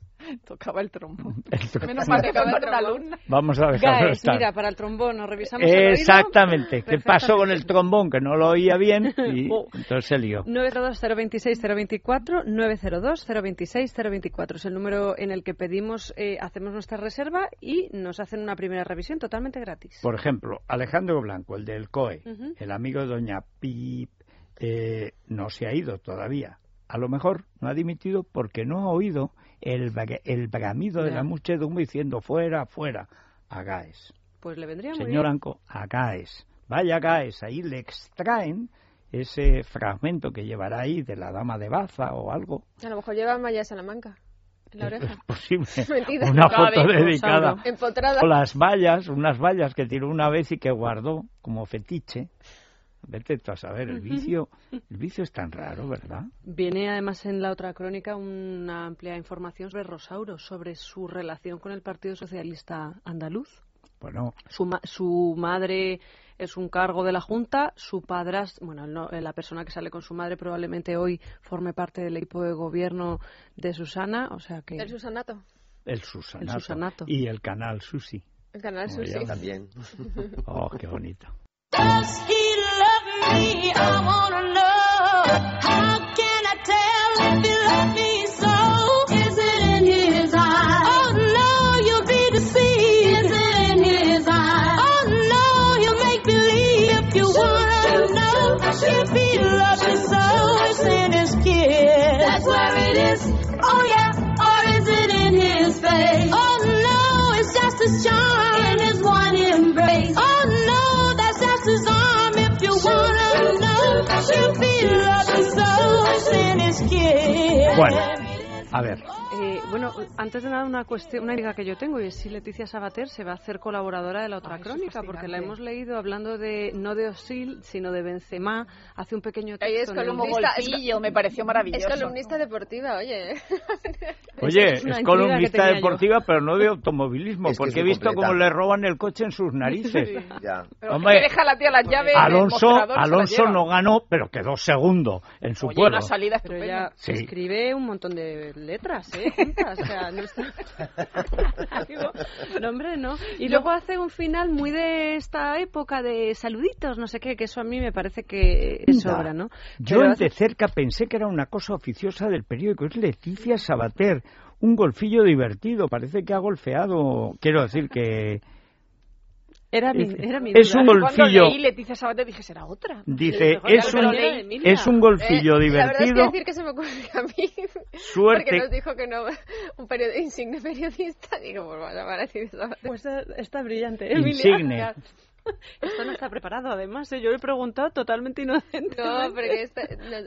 tocaba el trombón. El tro- Menos mal que Tocaba fue el con una trombón. alumna. Vamos a dejarlo Gaes, estar. mira, para el trombón, nos revisamos el oído. Exactamente. ¿Qué pasó con el Perfectamente. trombón? Que no lo oía bien y Oh. entonces se lió. nueve cero dos cero veintiséis cero veinticuatro, nueve cero dos cero veintiséis cero veinticuatro. Es el número en el que pedimos, eh, hacemos nuestra reserva y nos hacen una primera revisión totalmente gratis. Por ejemplo, Alejandro Blanco, el del C O E, Ujú. el amigo de Doña Pip, eh, no se ha ido todavía. A lo mejor no ha dimitido porque no ha oído el, bra- el bramido de Ya. la muchedumbre diciendo fuera, fuera, a Gaes. Pues le vendría muy Señor bien. Blanco, a Gaes. Vaya Gaes, ahí le extraen ese fragmento que llevará ahí de la dama de Baza o algo. A lo mejor lleva Maya Salamanca en la Es oreja. posible. Mentira. Una Cabe, foto Rosauro. dedicada. Empotrada. O las vallas, unas vallas que tiró una vez y que guardó como fetiche. Vete tú a saber, el vicio, el vicio es tan raro, ¿verdad? Viene además en la otra crónica una amplia información sobre Rosauro, sobre su relación con el Partido Socialista Andaluz. Bueno, Su, ma- su madre es un cargo de la Junta, su padrastro, bueno, no, eh, la persona que sale con su madre probablemente hoy forme parte del equipo de gobierno de Susana, o sea que... El Susanato. el Susanato. El Susanato. Y el canal Susi. El canal Como Susi. llaman. También. Oh, qué bonito. Does he love me? I wanna know. How can I tell if he loves me so? Is it in his eyes? Oh no, you'll be deceived. Is it in his eyes? Oh no, he'll make believe. If you wanna know if he loves you so, it's in his kiss. That's where it is. Oh yeah, or is it in his face? Oh no, it's just his charm in his one embrace. Oh no, that's just his arm. If you wanna know if he loves you so, it's in his kiss. Bueno, a ver, Eh, bueno, antes de nada una cuestión, una idea que yo tengo y es si Leticia Sabater se va a hacer colaboradora de la otra Ay, eso es crónica, porque la fascinante. hemos leído hablando de no de Osil, sino de Benzema, hace un pequeño Ahí es texto. en el- Como columnista, es golpillo, me pareció Es maravilloso. columnista deportiva, oye. oye, es es, una intriga que columnista tenía yo. deportiva, pero no de automovilismo, Es que porque es he muy visto completa. cómo le roban el coche en sus narices. Ya. Pero Hombre, que deja la tía las llaves en el Alonso, mostrador, se las Alonso lleva. no ganó, pero quedó segundo en su Oye, pueblo. una salida Pero estupenda. ella Sí. escribe un montón de letras, ¿eh? Juntas, o sea, no está... Digo, no, hombre, no. Y luego hace un final muy de esta época de saluditos, no sé qué, que eso a mí me parece que es sobra, ¿no? Yo Pero de hace... cerca pensé que era una cosa oficiosa del periódico. Es Leticia Sabater, un golfillo divertido. Parece que ha golfeado. Quiero decir que... Era mi, era mi es duda. un golfillo. Cuando leí Leticia Sabater dije, será otra. Dice, Sí, es un, leí. es un golfillo Eh, divertido. La verdad es que decir que se me ocurrió a mí. Suerte. Porque nos dijo que no, un period insigne periodista. Digo, pues vamos a llamar a Leticia Sabater. Pues está, está brillante, Emilia. Insigne. Esto no está preparado, además, ¿eh? Yo le he preguntado totalmente inocente. No, porque esta,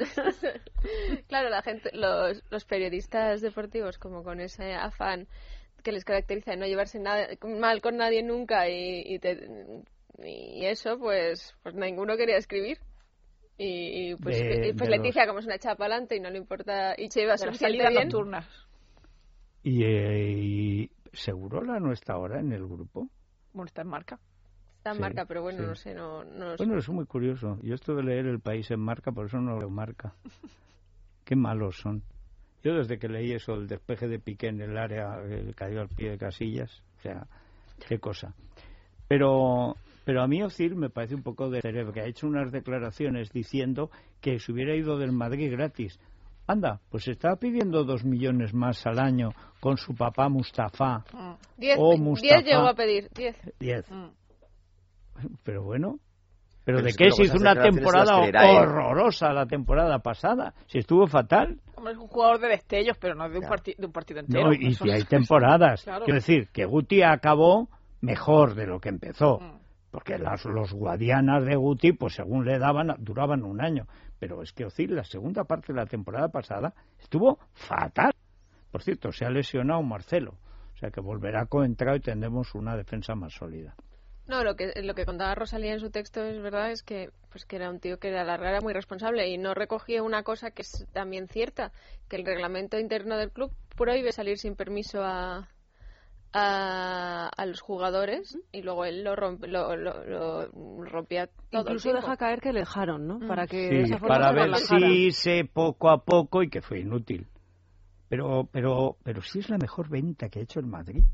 no, claro, la gente, los, los periodistas deportivos, como con ese afán que les caracteriza de no llevarse nada, mal con nadie nunca y, y, te, y eso, pues, pues ninguno quería escribir. Y, y pues, De- y pues de Leticia, los- como es una chapa adelante y no le importa, y se lleva De las suficiente salidas bien. nocturnas. Y, eh, y Segurola no está ahora en el grupo. Bueno, está en marca. Está en Sí, marca, pero bueno, sí. no sé, no, no lo sé. Bueno, es muy curioso. Yo esto de leer El País en marca, por eso no leo marca. Qué malos son. Yo desde que leí eso, el despeje de Piqué en el área, eh, cayó al pie de Casillas, o sea, qué cosa. Pero, pero a mí Özil me parece un poco de cerebro, que ha hecho unas declaraciones diciendo que se hubiera ido del Madrid gratis. Anda, pues estaba pidiendo dos millones más al año con su papá Mustafa. Diez, o diez Mustafa. llegó a pedir, diez. Diez. Mm. Pero bueno, ¿pero, Pero de es qué que se luego hizo esas una declaraciones temporada las creerá él. horrorosa la temporada pasada? Si estuvo fatal. Hombre, es un jugador de destellos, pero no de un, Claro. parti- de un partido entero. No, y Eso si hay es- temporadas. Claro. Quiero decir, que Guti acabó mejor de lo que empezó. Mm. Porque las, los guadianas de Guti, pues según le daban, duraban un año. Pero es que Özil, la segunda parte de la temporada pasada, estuvo fatal. Por cierto, se ha lesionado Marcelo. O sea que volverá a coentrar y tendremos una defensa más sólida. No, lo que lo que contaba Rosalía en su texto es verdad, es que pues que era un tío que a la larga era muy responsable y no recogía una cosa que es también cierta, que el reglamento interno del club prohíbe salir sin permiso a a, a los jugadores y luego él lo, rompe, lo, lo, lo rompía todo Incluso el deja tiempo. caer que le dejaron, ¿no? Para que de Sí, esa forma para se ver relajara. si se poco a poco y que fue inútil. Pero, pero, pero sí es la mejor venta que ha hecho el Madrid.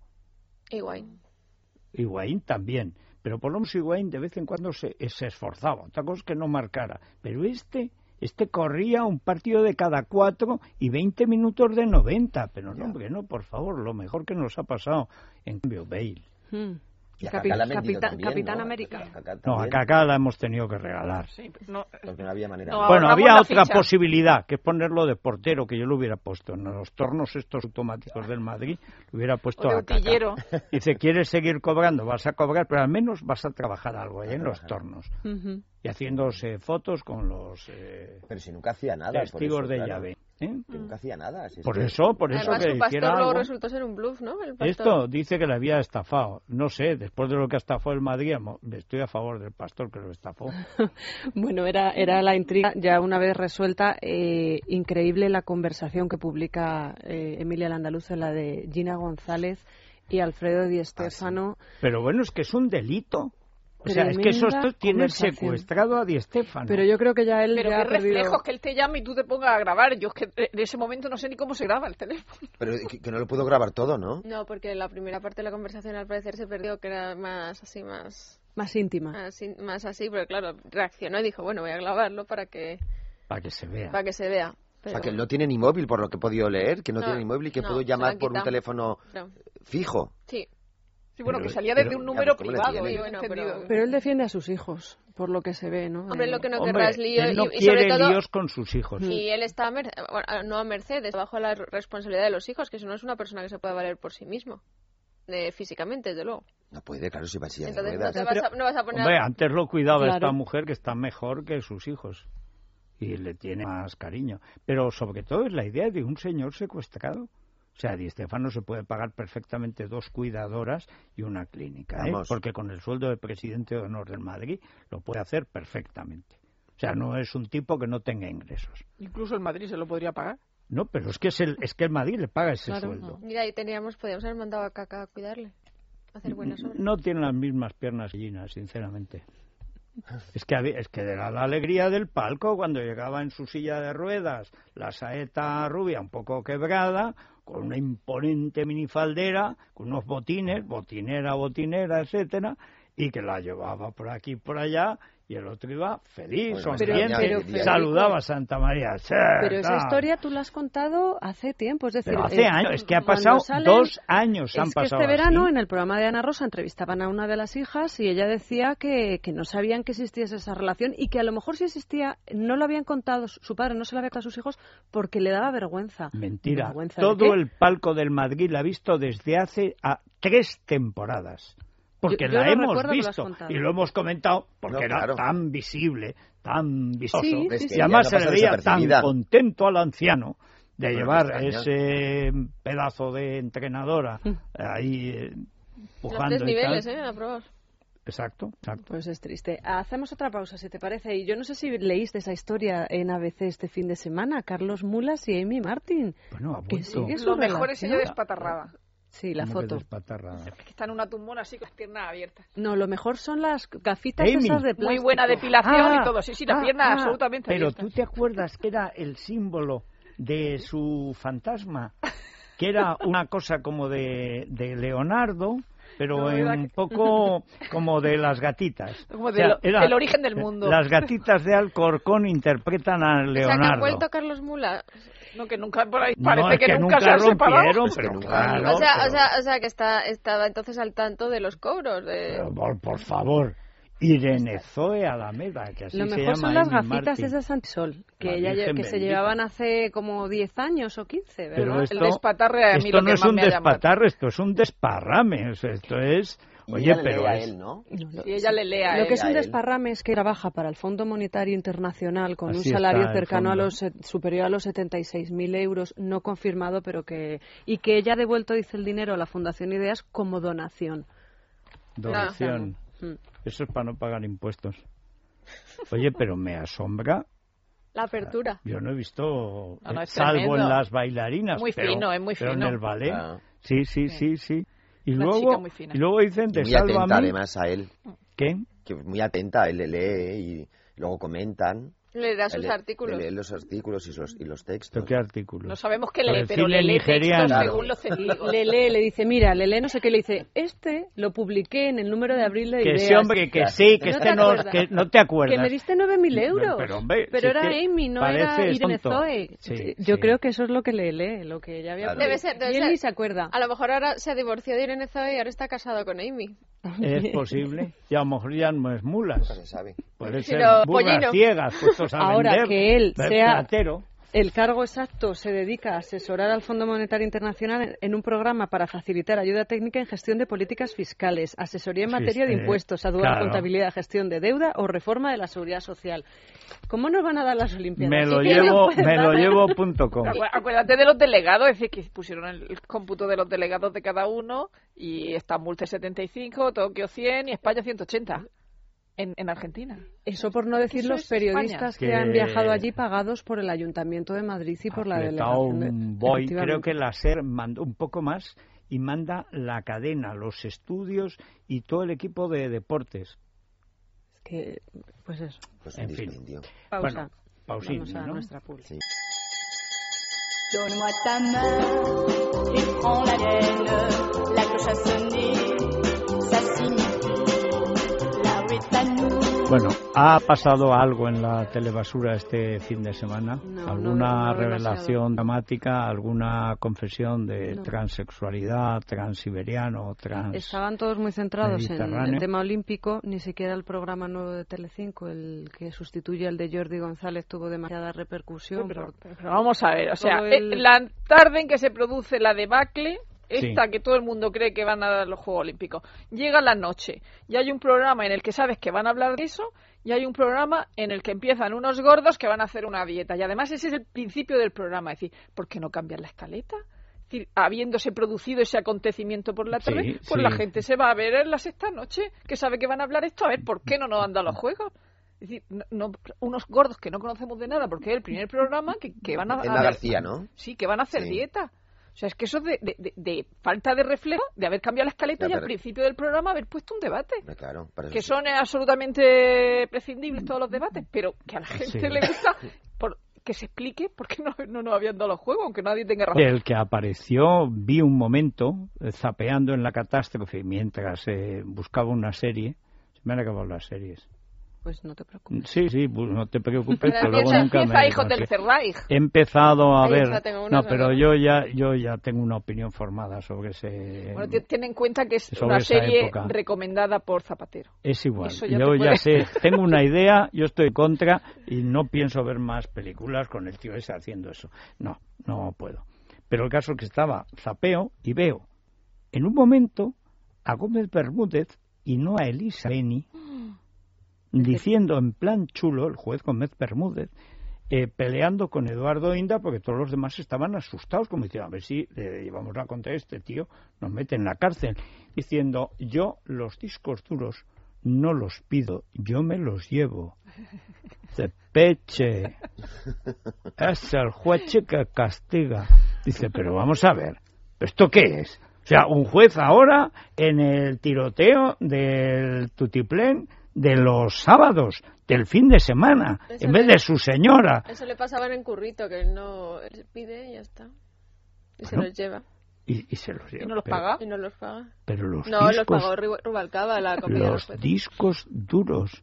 Higuaín. Higuaín también. Pero por lo menos Higuaín de vez en cuando se, se esforzaba. Otra cosa es que no marcara. Pero este, este corría un partido de cada cuatro y veinte minutos de noventa. Pero no, hombre, no, por favor, lo mejor que nos ha pasado. En cambio, Bale. Mm. Y a Capi- Kaká la han vendido capitán- también, Capitán ¿no? América. A Kaká No, a también, Kaká la hemos tenido que regalar. Sí, pero no, porque no había manera. No, Bueno, ahorramos había la otra ficha. posibilidad, que es ponerlo de portero, que yo lo hubiera puesto. En los tornos estos automáticos del Madrid, lo hubiera puesto o de a Kaká. utillero. Dice, ¿quieres seguir cobrando? Vas a cobrar, pero al menos vas a trabajar algo ahí en los tornos. Ujú. Y haciéndose fotos con los eh, Pero si nunca hacía nada. por testigos eso, de claro. llave. ¿eh? Que nunca hacía nada. si es Por que- eso, por eso Además, que su pastor hiciera luego algo. resultó ser un bluff, ¿no? El pastor. Esto dice que le había estafado. No sé, después de lo que ha estafado el Madrid, amo- estoy a favor del pastor que lo estafó. Bueno, era, era la intriga ya una vez resuelta. Eh, increíble la conversación que publica eh, Emilia Landaluce, la de Gina González y Alfredo Di Stéfano. Pero bueno, es que es un delito. O sea, es que esos Tremenda dos tienen conversación. secuestrado a Di Stéfano. Pero yo creo que ya él Pero ya qué ha perdido... reflejos que él te llame y tú te pongas a grabar. Yo es que en ese momento no sé ni cómo se graba el teléfono. Pero que, que no lo puedo grabar todo, ¿no? No, porque la primera parte de la conversación al parecer se perdió, que era más así, más Más íntima. así, más así, pero claro, reaccionó y dijo, bueno, voy a grabarlo para que Para que se vea. para que se vea. O Pero, sea, que él no tiene ni móvil, por lo que he podido leer, que no, No, tiene ni móvil y que no, puedo se lo llamar han por un quitado. teléfono no, fijo. sí, Sí, bueno, Pero- que salía desde pero- un número Claro, ¿cómo le privado. tiene? yo he Bueno, entendido. pero- Pero él defiende a sus hijos, por lo que se ve, ¿no? hombre, Eh, lo que no Hombre, querrás lío él no y, y sobre quiere todo líos con sus hijos. y él está a mer- bueno, no a mercedes, bajo la responsabilidad de los hijos, que eso no es una persona que se puede valer por sí mismo, de, físicamente, desde luego. No puede, claro, si va en silla de Entonces no, ruedas. te vas a, no vas a poner Hombre, a- antes lo cuidaba Claro. esta mujer que está mejor que sus hijos y le tiene más cariño. Pero sobre todo es la idea de un señor secuestrado. O sea, Di Stéfano se puede pagar perfectamente dos cuidadoras y una clínica, ¿eh? Vamos. Porque con el sueldo de presidente de honor del Madrid lo puede hacer perfectamente. O sea, no es un tipo que no tenga ingresos. Incluso el Madrid se lo podría pagar. No, pero es que es el, es que el Madrid le paga ese Claro. sueldo. Mira, ahí teníamos, podíamos haber mandado a Kaká a cuidarle, a hacer buenas obras. No tiene las mismas piernas gallinas, sinceramente. Es que, había, es que era la alegría del palco cuando llegaba en su silla de ruedas la saeta rubia un poco quebrada, con una imponente minifaldera, con unos botines, botinera, botinera, etcétera, y que la llevaba por aquí y por allá, y el otro iba feliz, Bueno, sonriente, pero- pero- saludaba a Santa María. Sí, Pero esa tal. historia tú la has contado hace tiempo, es decir... Pero hace eh, años, es que ha cuando pasado salen- dos años han Es que pasado este verano así. en el programa de Ana Rosa entrevistaban a una de las hijas y ella decía que, que no sabían que existiese esa relación y que a lo mejor si existía no lo habían contado, su padre no se lo había contado a sus hijos porque le daba vergüenza. Mentira, ¿Vergüenza de todo qué? el palco del Madrid la ha visto desde hace a tres temporadas. Porque Yo- yo la lo hemos recuerdo que lo has visto contado. y lo hemos comentado porque No, era claro. tan visible, tan vistoso. Sí, Ves sí, que y ya además no se pasa le veía tan desapercibida. contento al anciano de Pero llevar qué extraño. ese pedazo de entrenadora Mm. ahí eh, Los empujando tres y niveles, tal. ¿eh? A probar. Exacto, exacto. Pues es triste. Hacemos otra pausa, si te parece. Y yo no sé si leíste esa historia en A B C este fin de semana. Carlos Mulas y Amy Martin. Bueno, ha que vuelto. sigue su Lo mejor es relación. ella despatarrada. Sí, la ¿Cómo que foto. despatarrada? Es que está en una tumbona así con las piernas abiertas. No, lo mejor son las gafitas Amy. esas de plástico. Muy buena depilación Ah, y todo. Sí, sí, las ah, piernas ah, absolutamente Pero abiertas. tú te acuerdas que era el símbolo de su fantasma, que era una cosa como de, de Leonardo, pero No, en era un que- poco como de las gatitas. Como O sea, de lo- era- del origen del mundo. Las gatitas de Alcorcón interpretan a O sea, que Leonardo. han vuelto Carlos Mula. No, que nunca, por ahí No, parece es que, que nunca, se han separado. rompieron, Pues que pero nunca- claro, o, sea, pero- o, sea, o sea, que está, estaba entonces al tanto de los cobros. De... pero por, por favor, Irene Zoe Alameda, que así Lo se mejor llama son las Amy gafitas Martin. esas antisol, que, La ella, lle- Virgen que se bendita. llevaban hace como diez años o quince, ¿verdad? Pero esto, El despatarre a mí esto lo no que es más un me ha llamado. despatarre, esto es un desparrame. o sea, esto es. Y Oye, ella le pero lee a es. él, ¿no? No, lo- Y ella le lea a Lo él. que es un a él. desparrame es que trabaja para el Fondo Monetario Internacional con Así un salario está el cercano a fondo. los set- superior a los setenta y seis mil euros, no confirmado, pero que y que ella ha devuelto, dice el dinero, a la Fundación Ideas como donación. Donación. Mm. Eso es para no pagar impuestos. Oye, pero me asombra. La apertura. Yo no he visto, No, no, eh, es salvo tremendo. en las bailarinas. Muy pero- fino, es muy pero fino. en el ballet. Ah. Sí, sí, sí, sí. Y Una luego, chica muy fina. y luego dicen, Y te muy salva a atenta, mí. además, a él. ¿Qué? Que muy atenta, él le lee y luego comentan. Le da Él sus le- artículos. le lee los artículos y los, y los textos. ¿Esto qué artículo? No sabemos qué Por lee, el pero cine le lee nigeriano. textos Claro. según los testigos. Le lee, le dice, mira, le lee no sé qué, le dice, este lo publiqué en el número de abril de Que Ideas. sí, hombre, que Ya. sí, que ¿No este te no, acuerdas? que no te acuerdas. Que me diste nueve mil euros. Pero, hombre, si era es que Amy, no era pareces Irene tonto. Zoe. Sí, Yo sí. creo que eso es lo que le lee, lo que ella había Claro. Debe ser, debe Y él ser. ni se acuerda. A lo mejor ahora se divorció de Irene Zoe y ahora está casado con Amy. Es posible. Y a lo mejor ya no es mulas. Nunca se sabe. Puede ser Pero burras pollino. ciegas puestos a Ahora vender. que él Ver sea- platero. El cargo exacto se dedica a asesorar al Fondo Monetario Internacional en- en un programa para facilitar ayuda técnica en gestión de políticas fiscales, asesoría en Sí, materia de eh, impuestos, aduana, claro. contabilidad, gestión de deuda o reforma de la seguridad social. ¿Cómo nos van a dar las Olimpiadas? Me lo ¿Qué nos llevo, pueden me lo dar? llevo punto com. Acu- Acuérdate de los delegados, es decir, que pusieron el el cómputo de los delegados de cada uno y Estambul setenta y cinco, Tokio cien y España ciento ochenta en, en Argentina. Eso por no decir Eso los es España. periodistas que... Que- han viajado allí pagados por el Ayuntamiento de Madrid y por la Apretado delegación. de- un boy. efectivamente. Creo que la SER mandó un poco más y manda la cadena, los estudios y todo el equipo de deportes. Que, pues eso, Pues En un fin. dispendio. pausa. Bueno, pausín, Vamos a ¿no? nuestra publi. Sí. Donne-moi ta main et prends la mienne. La cloche a sonné, ça signifie la rue est à nous. Bueno, ¿ha pasado algo en la telebasura este fin de semana? No, ¿Alguna no, no revelación demasiado. dramática? ¿Alguna confesión de No. transexualidad, transiberiano, trans...? Estaban todos muy centrados en Mediterráneo. el tema olímpico, ni siquiera el programa nuevo de Telecinco, el que sustituye al de Jordi González, tuvo demasiada repercusión. Pero, por- pero vamos a ver, o sea, Todo el- eh, la tarde en que se produce la debacle, esta Sí. que todo el mundo cree que van a dar los Juegos Olímpicos, llega la noche y hay un programa en el que sabes que van a hablar de eso y hay un programa en el que empiezan unos gordos que van a hacer una dieta y además ese es el principio del programa, es decir, ¿por qué no cambian la escaleta? Es decir, habiéndose producido ese acontecimiento por la tarde, Sí, pues sí. la gente se va a ver en la sexta noche, que sabe que van a hablar esto, a ver, ¿por qué no nos han dado los Juegos? Es decir, no, no- unos gordos que no conocemos de nada porque es el primer programa que, que van a... Elena a ver- García, ¿no? Sí, que van a hacer Sí. dieta. O O sea, es que eso de, de, de, de falta de reflejo, de haber cambiado la escaleta Ya, y al pero- principio del programa haber puesto un debate. Hombre, claro, para eso Que sí. son eh, absolutamente prescindibles todos los debates, pero que a la gente Sí. le gusta por, que se explique por qué no, no nos habían dado los juegos, aunque nadie tenga razón. Del que apareció, vi un momento eh, zapeando en la catástrofe mientras eh, buscaba una serie. Se me han acabado las series. Pues no te preocupes. Sí, sí, bu- no te preocupes, Pero que luego empieza, nunca empieza, me... hijos no del sé. Reich. He empezado a Ahí ver... está, tengo una No, pero sola. yo ya yo ya tengo una opinión formada sobre ese... Bueno, ti- ten en cuenta que es sobre una esa serie época. recomendada por Zapatero. Es igual, Eso ya yo te ya puede- sé, tengo una idea, yo estoy en contra y no pienso ver más películas con el tío ese haciendo eso. No, no puedo. Pero el caso es que estaba zapeo y veo en un momento a Gómez Bermúdez y no a Elisa Beni diciendo en plan chulo, el juez Gómez Bermúdez, eh, peleando con Eduardo Inda porque todos los demás estaban asustados, como diciendo, a ver si le llevamos la contra de este tío, nos mete en la cárcel, diciendo, yo los discos duros no los pido, yo me los llevo. Dice, peche, es el juez que castiga. Dice, pero vamos a ver, ¿esto qué es? O sea, un juez ahora en el tiroteo del tutiplén de los sábados, del fin de semana, Eso en vez le- de su señora. Eso le pasaba en Currito, que él no él pide y ya está. Y se Bueno. los lleva. Y, y se los lleva. ¿Y no los pero, paga? Y no los paga. Pero los No, los discos, pagó Ru- Rubalcaba, la copia de los los jueces. discos duros,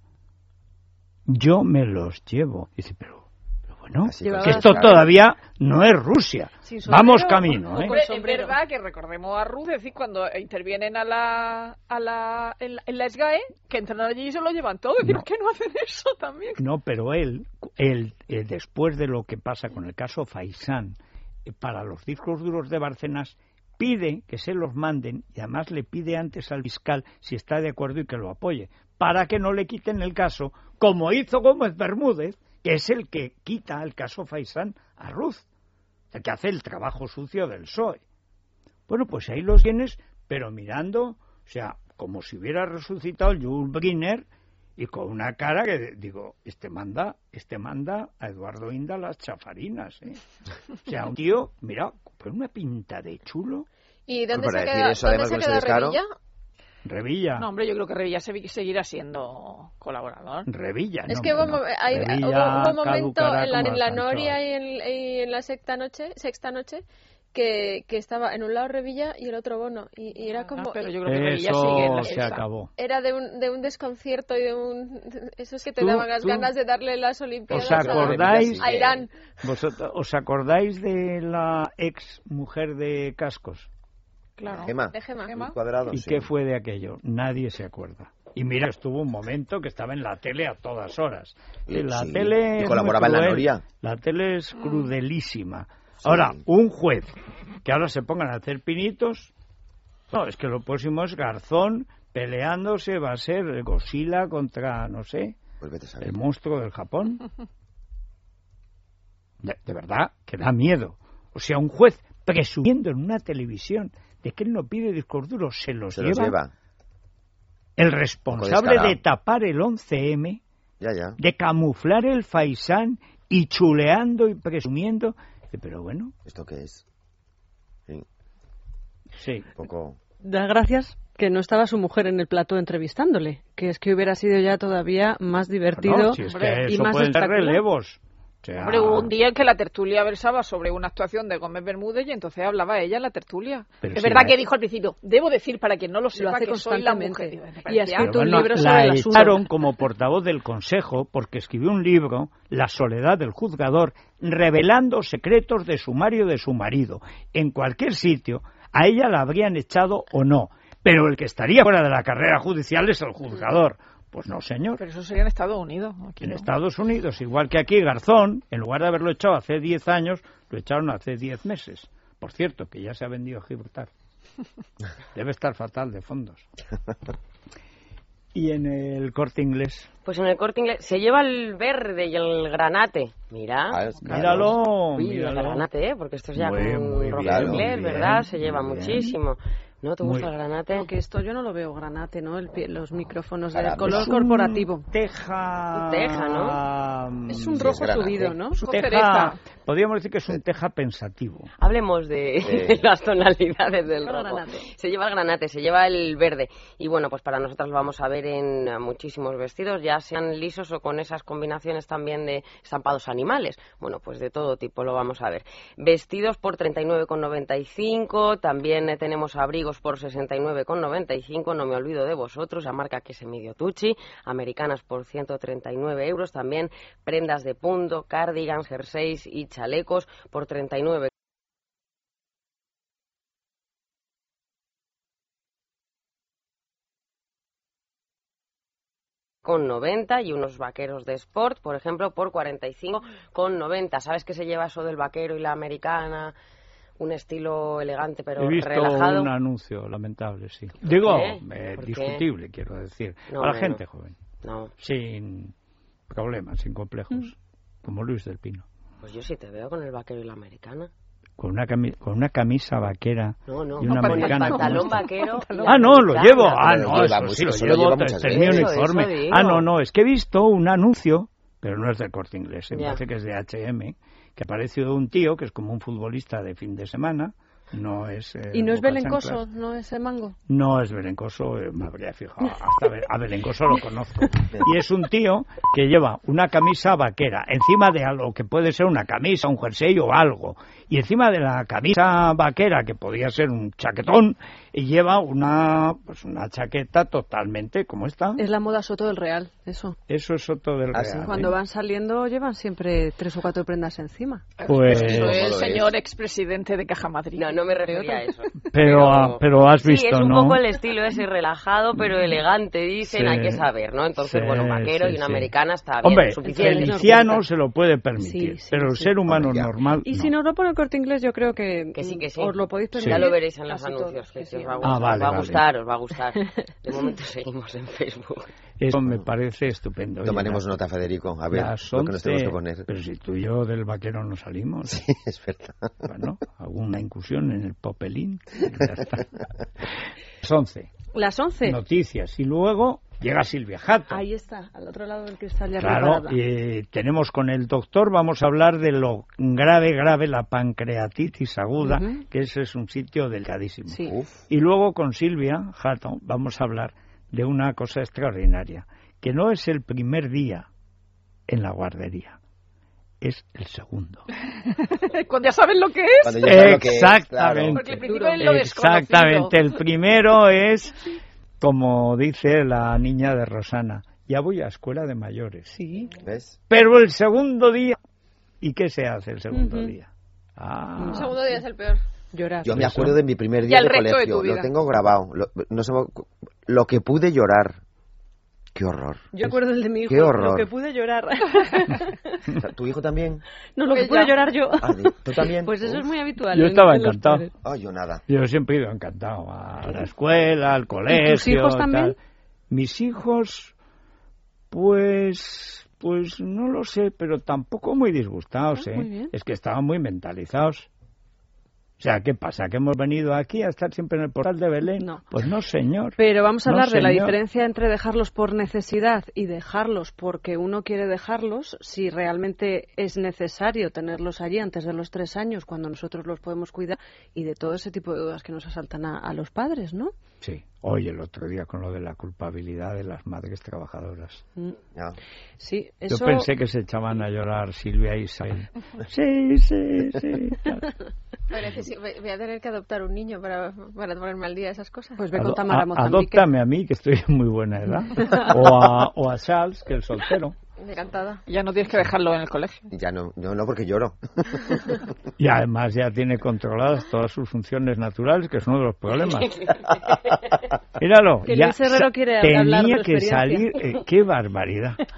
yo me los llevo. Dice, pero, pero bueno, Así Llevaba- que pues, esto claro. todavía no es Rusia. Sin sombrero, Vamos camino, ¿eh? Hombre, es sombrero. verdad que recordemos a Ruth, es decir, cuando intervienen a la, a la, en, la, en la SGAE, que entran allí y se lo llevan todo. Es decir, No. ¿por qué no hacen eso también? No, pero él, él eh, después de lo que pasa con el caso Faisán, eh, para los discos duros de Bárcenas, pide que se los manden y además le pide antes al fiscal si está de acuerdo y que lo apoye, para que no le quiten el caso, como hizo Gómez Bermúdez, que es el que quita el caso Faisán a Ruz, el que hace el trabajo sucio del P S O E. Bueno, pues ahí los tienes, pero mirando, o sea, como si hubiera resucitado el Jules Briner y con una cara que digo, este manda, este manda a Eduardo Inda las chafarinas, ¿eh? O sea, un tío, mira, con una pinta de chulo, ¿Y dónde Pues se para ha decir quedado, eso, ¿dónde además, se ha con ese quedado descaro. Revilla? Revilla, No, hombre, yo creo que Revilla se- seguirá siendo colaborador. Revilla, Es no, que hubo, no, mo- hay- Revilla hubo- hubo un momento caducará en la, como en la las Noria anchoas. y en, y en la sexta noche, sexta noche que, que estaba en un lado Revilla y el otro Bono. Y, y era como... Ah, pero yo creo que Revilla sigue en Eso la se sexta. acabó. Era de un, de un desconcierto y de un... Esos que te Tú- daban las tú- ganas de darle las Olimpiadas ¿Os a- acordáis? a Irán. ¿Vosotros, ¿Os acordáis de la ex mujer de Cascos? Claro. Gema, De Gema. Gema. cuadrado, ¿Y sí. qué fue de aquello? Nadie se acuerda. Y mira, estuvo un momento que estaba en la tele a todas horas. Y- la sí, tele y es colaboraba muy en La cruel. Noria. La tele es crudelísima. Ahora, un juez que ahora se pongan a hacer pinitos, no, es que lo próximo es Garzón peleándose, va a ser Godzilla contra, no sé, Pues vete a saber. el monstruo del Japón. De, de verdad, que da miedo. O sea, un juez presumiendo en una televisión de que él no pide discos duros, se los, Se lleva. los lleva. El responsable descarado. de tapar el once eme, Ya, ya. de camuflar el Faisán y chuleando y presumiendo. Pero bueno, ¿Esto qué es? Sí, sí. un poco... Da gracias que no estaba su mujer en el plató entrevistándole, que es que hubiera sido ya todavía más divertido No, si es hombre, que y eso más pueden ser espectacular. relevos. O sea, Hombre, hubo un día en que la tertulia versaba sobre una actuación de Gómez Bermúdez y entonces hablaba ella en la tertulia. Pero es sí, verdad la- que dijo al principio, debo decir para quien no lo sepa Lo hace que soy la constantemente. mujer. Me Y ha parecía- escrito Pero un bueno, libro la sobre el asunto. echaron como portavoz del Consejo porque escribió un libro, La soledad del juzgador, revelando secretos de sumario de su marido. En cualquier sitio, a ella la habrían echado o no, pero el que estaría fuera de la carrera judicial es el juzgador. Pues no, señor. Pero eso sería en Estados Unidos. Aquí En no. Estados Unidos, igual que aquí, Garzón, en lugar de haberlo echado hace diez años, lo echaron hace diez meses. Por cierto, que ya se ha vendido a Gibraltar. Debe estar fatal de fondos. Y en el Corte Inglés, Pues en el Corte Inglés se lleva el verde y el granate. Mira, Ah, es- Míralo, Uy, el míralo. granate, ¿eh? Porque esto es ya Muy, como muy un rojo bien, inglés, muy ¿verdad? bien, Se lleva muy bien. muchísimo. ¿No te gusta Muy- el granate? Porque esto yo no lo veo granate, ¿no? El pie- los micrófonos del Caramba. color Es un corporativo. Teja. Un teja, ¿no? Es un Sí, rojo es granate. subido, ¿no? Es un Con teja. cereza. Podríamos decir que es un teja pensativo. Hablemos de Eh. las tonalidades del El rojo. granate. Se lleva el granate, se lleva el verde. Y bueno, pues para nosotras lo vamos a ver en eh, muchísimos vestidos, ya sean lisos o con esas combinaciones también de estampados animales. Bueno, pues de todo tipo lo vamos a ver. Vestidos por treinta y nueve con noventa y cinco, también eh, tenemos abrigos por sesenta y nueve con noventa y cinco, no me olvido de vosotros, la marca que es Medio Tucci, americanas por ciento treinta y nueve euros, también prendas de punto, cardigans, jerseys y chalecos por treinta y nueve con noventa y unos vaqueros de sport, por ejemplo, por cuarenta y cinco con noventa. ¿Sabes qué se lleva eso del vaquero y la americana? Un estilo elegante pero He visto relajado. un anuncio lamentable, sí. Digo, qué? eh, ¿Por qué? discutible, quiero decir. No, Para la hombre, gente no. joven, No, sin problemas, sin complejos, como Luis del Pino. pues yo sí te veo con el vaquero y la americana. Con una, cami- con una camisa vaquera No, no, y una con el americana. como pantalón esta. vaquero. y la Ah, no, lo americana. llevo. Ah, Pero no, lleva eso mucho, sí, lo eso lo llevo. lleva muchas Este es mi veces. Eso, uniforme. eso digo. Ah, no, no, es que he visto un anuncio, pero no es del Corte Inglés, me Ya. parece que es de H y M, que apareció un tío que es como un futbolista de fin de semana. No es. eh, Y no es bocachanclas. belencoso, no es el mango. No es Belencoso, eh, me habría fijado. Hasta Be- a Belencoso lo conozco. Y es un tío que lleva una camisa vaquera encima de algo que puede ser una camisa, un jersey o algo. Y encima de la camisa vaquera, que podría ser un chaquetón, y lleva una, pues una chaqueta totalmente como esta. Es la moda Soto del Real, eso. Eso es Soto del ¿Ah, Real. sí? ¿eh? Cuando van saliendo llevan siempre tres o cuatro prendas encima. Pues, Eso es el lo señor expresidente de Caja Madrid. No, no me refería a eso. pero, ah, pero has Sí, visto, es un ¿no? poco el estilo ese relajado, pero elegante, dicen, Sí. hay que saber, ¿no? Entonces, Sí, bueno, un vaquero sí, y una sí. americana está bien, Hombre, suficiente. Feliciano se lo puede permitir, Sí, sí, pero el sí. ser humano Hombre, ya. normal Y no. si nos lo pone el Corte Inglés, yo creo que, Que sí, que sí. os lo podéis Sí. permitir. Ya lo veréis en los casi anuncios, todos, que, que sí, os sí. va a Ah, gustar, vale, os va a vale. gustar, os va a gustar. De momento seguimos en Facebook. Eso me parece estupendo. Oye, Tomaremos la- nota, Federico, a ver las lo que nos tenemos once, que poner. Pero si tú y yo del vaquero no salimos, Sí, es verdad. bueno, alguna incursión en el popelín, y ya está. Las once, Las once. noticias, y luego llega Silvia Jato. Ahí está, al otro lado del cristal ya Claro, preparada. y tenemos con el doctor, vamos a hablar de lo grave, grave, la pancreatitis aguda, Ujú. que ese es un sitio delicadísimo. Sí. Uf, Y luego con Silvia Jato vamos a hablar de una cosa extraordinaria, que no es el primer día en la guardería, es el segundo. Cuando ya saben lo que es. cuando ya sabes lo que es, Exactamente. claro. Porque el principio es lo desconocido. Exactamente. El primero es, como dice la niña de Rosana, ya voy a escuela de mayores. Sí. ¿Ves? Pero el segundo día, ¿y qué se hace el segundo Ujú. día? Ah, El segundo día es el peor. Llorar. Yo me Eso. acuerdo de mi primer Y día el de resto de colegio, tu vida. lo tengo grabado. Lo, no sé, lo que pude llorar. Qué horror. Yo acuerdo el de mi hijo, Qué horror. lo que pude llorar. ¿Tu hijo también? No, lo que Ella. pude llorar yo. Ah, ¿tú también? Pues eso es muy habitual. Yo en- estaba en los encantado. padres. Ah, yo nada. yo siempre he ido encantado a la escuela, al colegio. hijos también? tal. Mis hijos, pues, pues no lo sé, pero tampoco muy disgustados, Ah, ¿eh? muy bien. Es que estaban muy mentalizados. O sea, ¿qué pasa? ¿Que hemos venido aquí a estar siempre en el portal de Belén? No. Pues no, señor. Pero vamos a No, hablar de la señor. diferencia entre dejarlos por necesidad y dejarlos porque uno quiere dejarlos, si realmente es necesario tenerlos allí antes de los tres años, cuando nosotros los podemos cuidar, y de todo ese tipo de dudas que nos asaltan a, a los padres, ¿no? Sí. Oye, el otro día con lo de la culpabilidad de las madres trabajadoras. Mm, Ya. Sí, Yo eso... pensé que se echaban a llorar Silvia y Isabel. Sí, sí, sí. Bueno, que sí, voy voy a tener que adoptar un niño para, para ponerme al día de esas cosas. Pues ve Ado- con Tamara a a- Mozambique. adóptame a mí, que estoy en muy buena edad. O a, o a Charles, que es el soltero. Encantada. Ya no tienes que dejarlo en el colegio. Ya no, no, no, porque lloro. Y además ya tiene controladas todas sus funciones naturales, que es uno de los problemas. Míralo, Que ya Luis Herrero sa- quiere tenía hablar de que experiencia. salir. eh, ¡Qué barbaridad!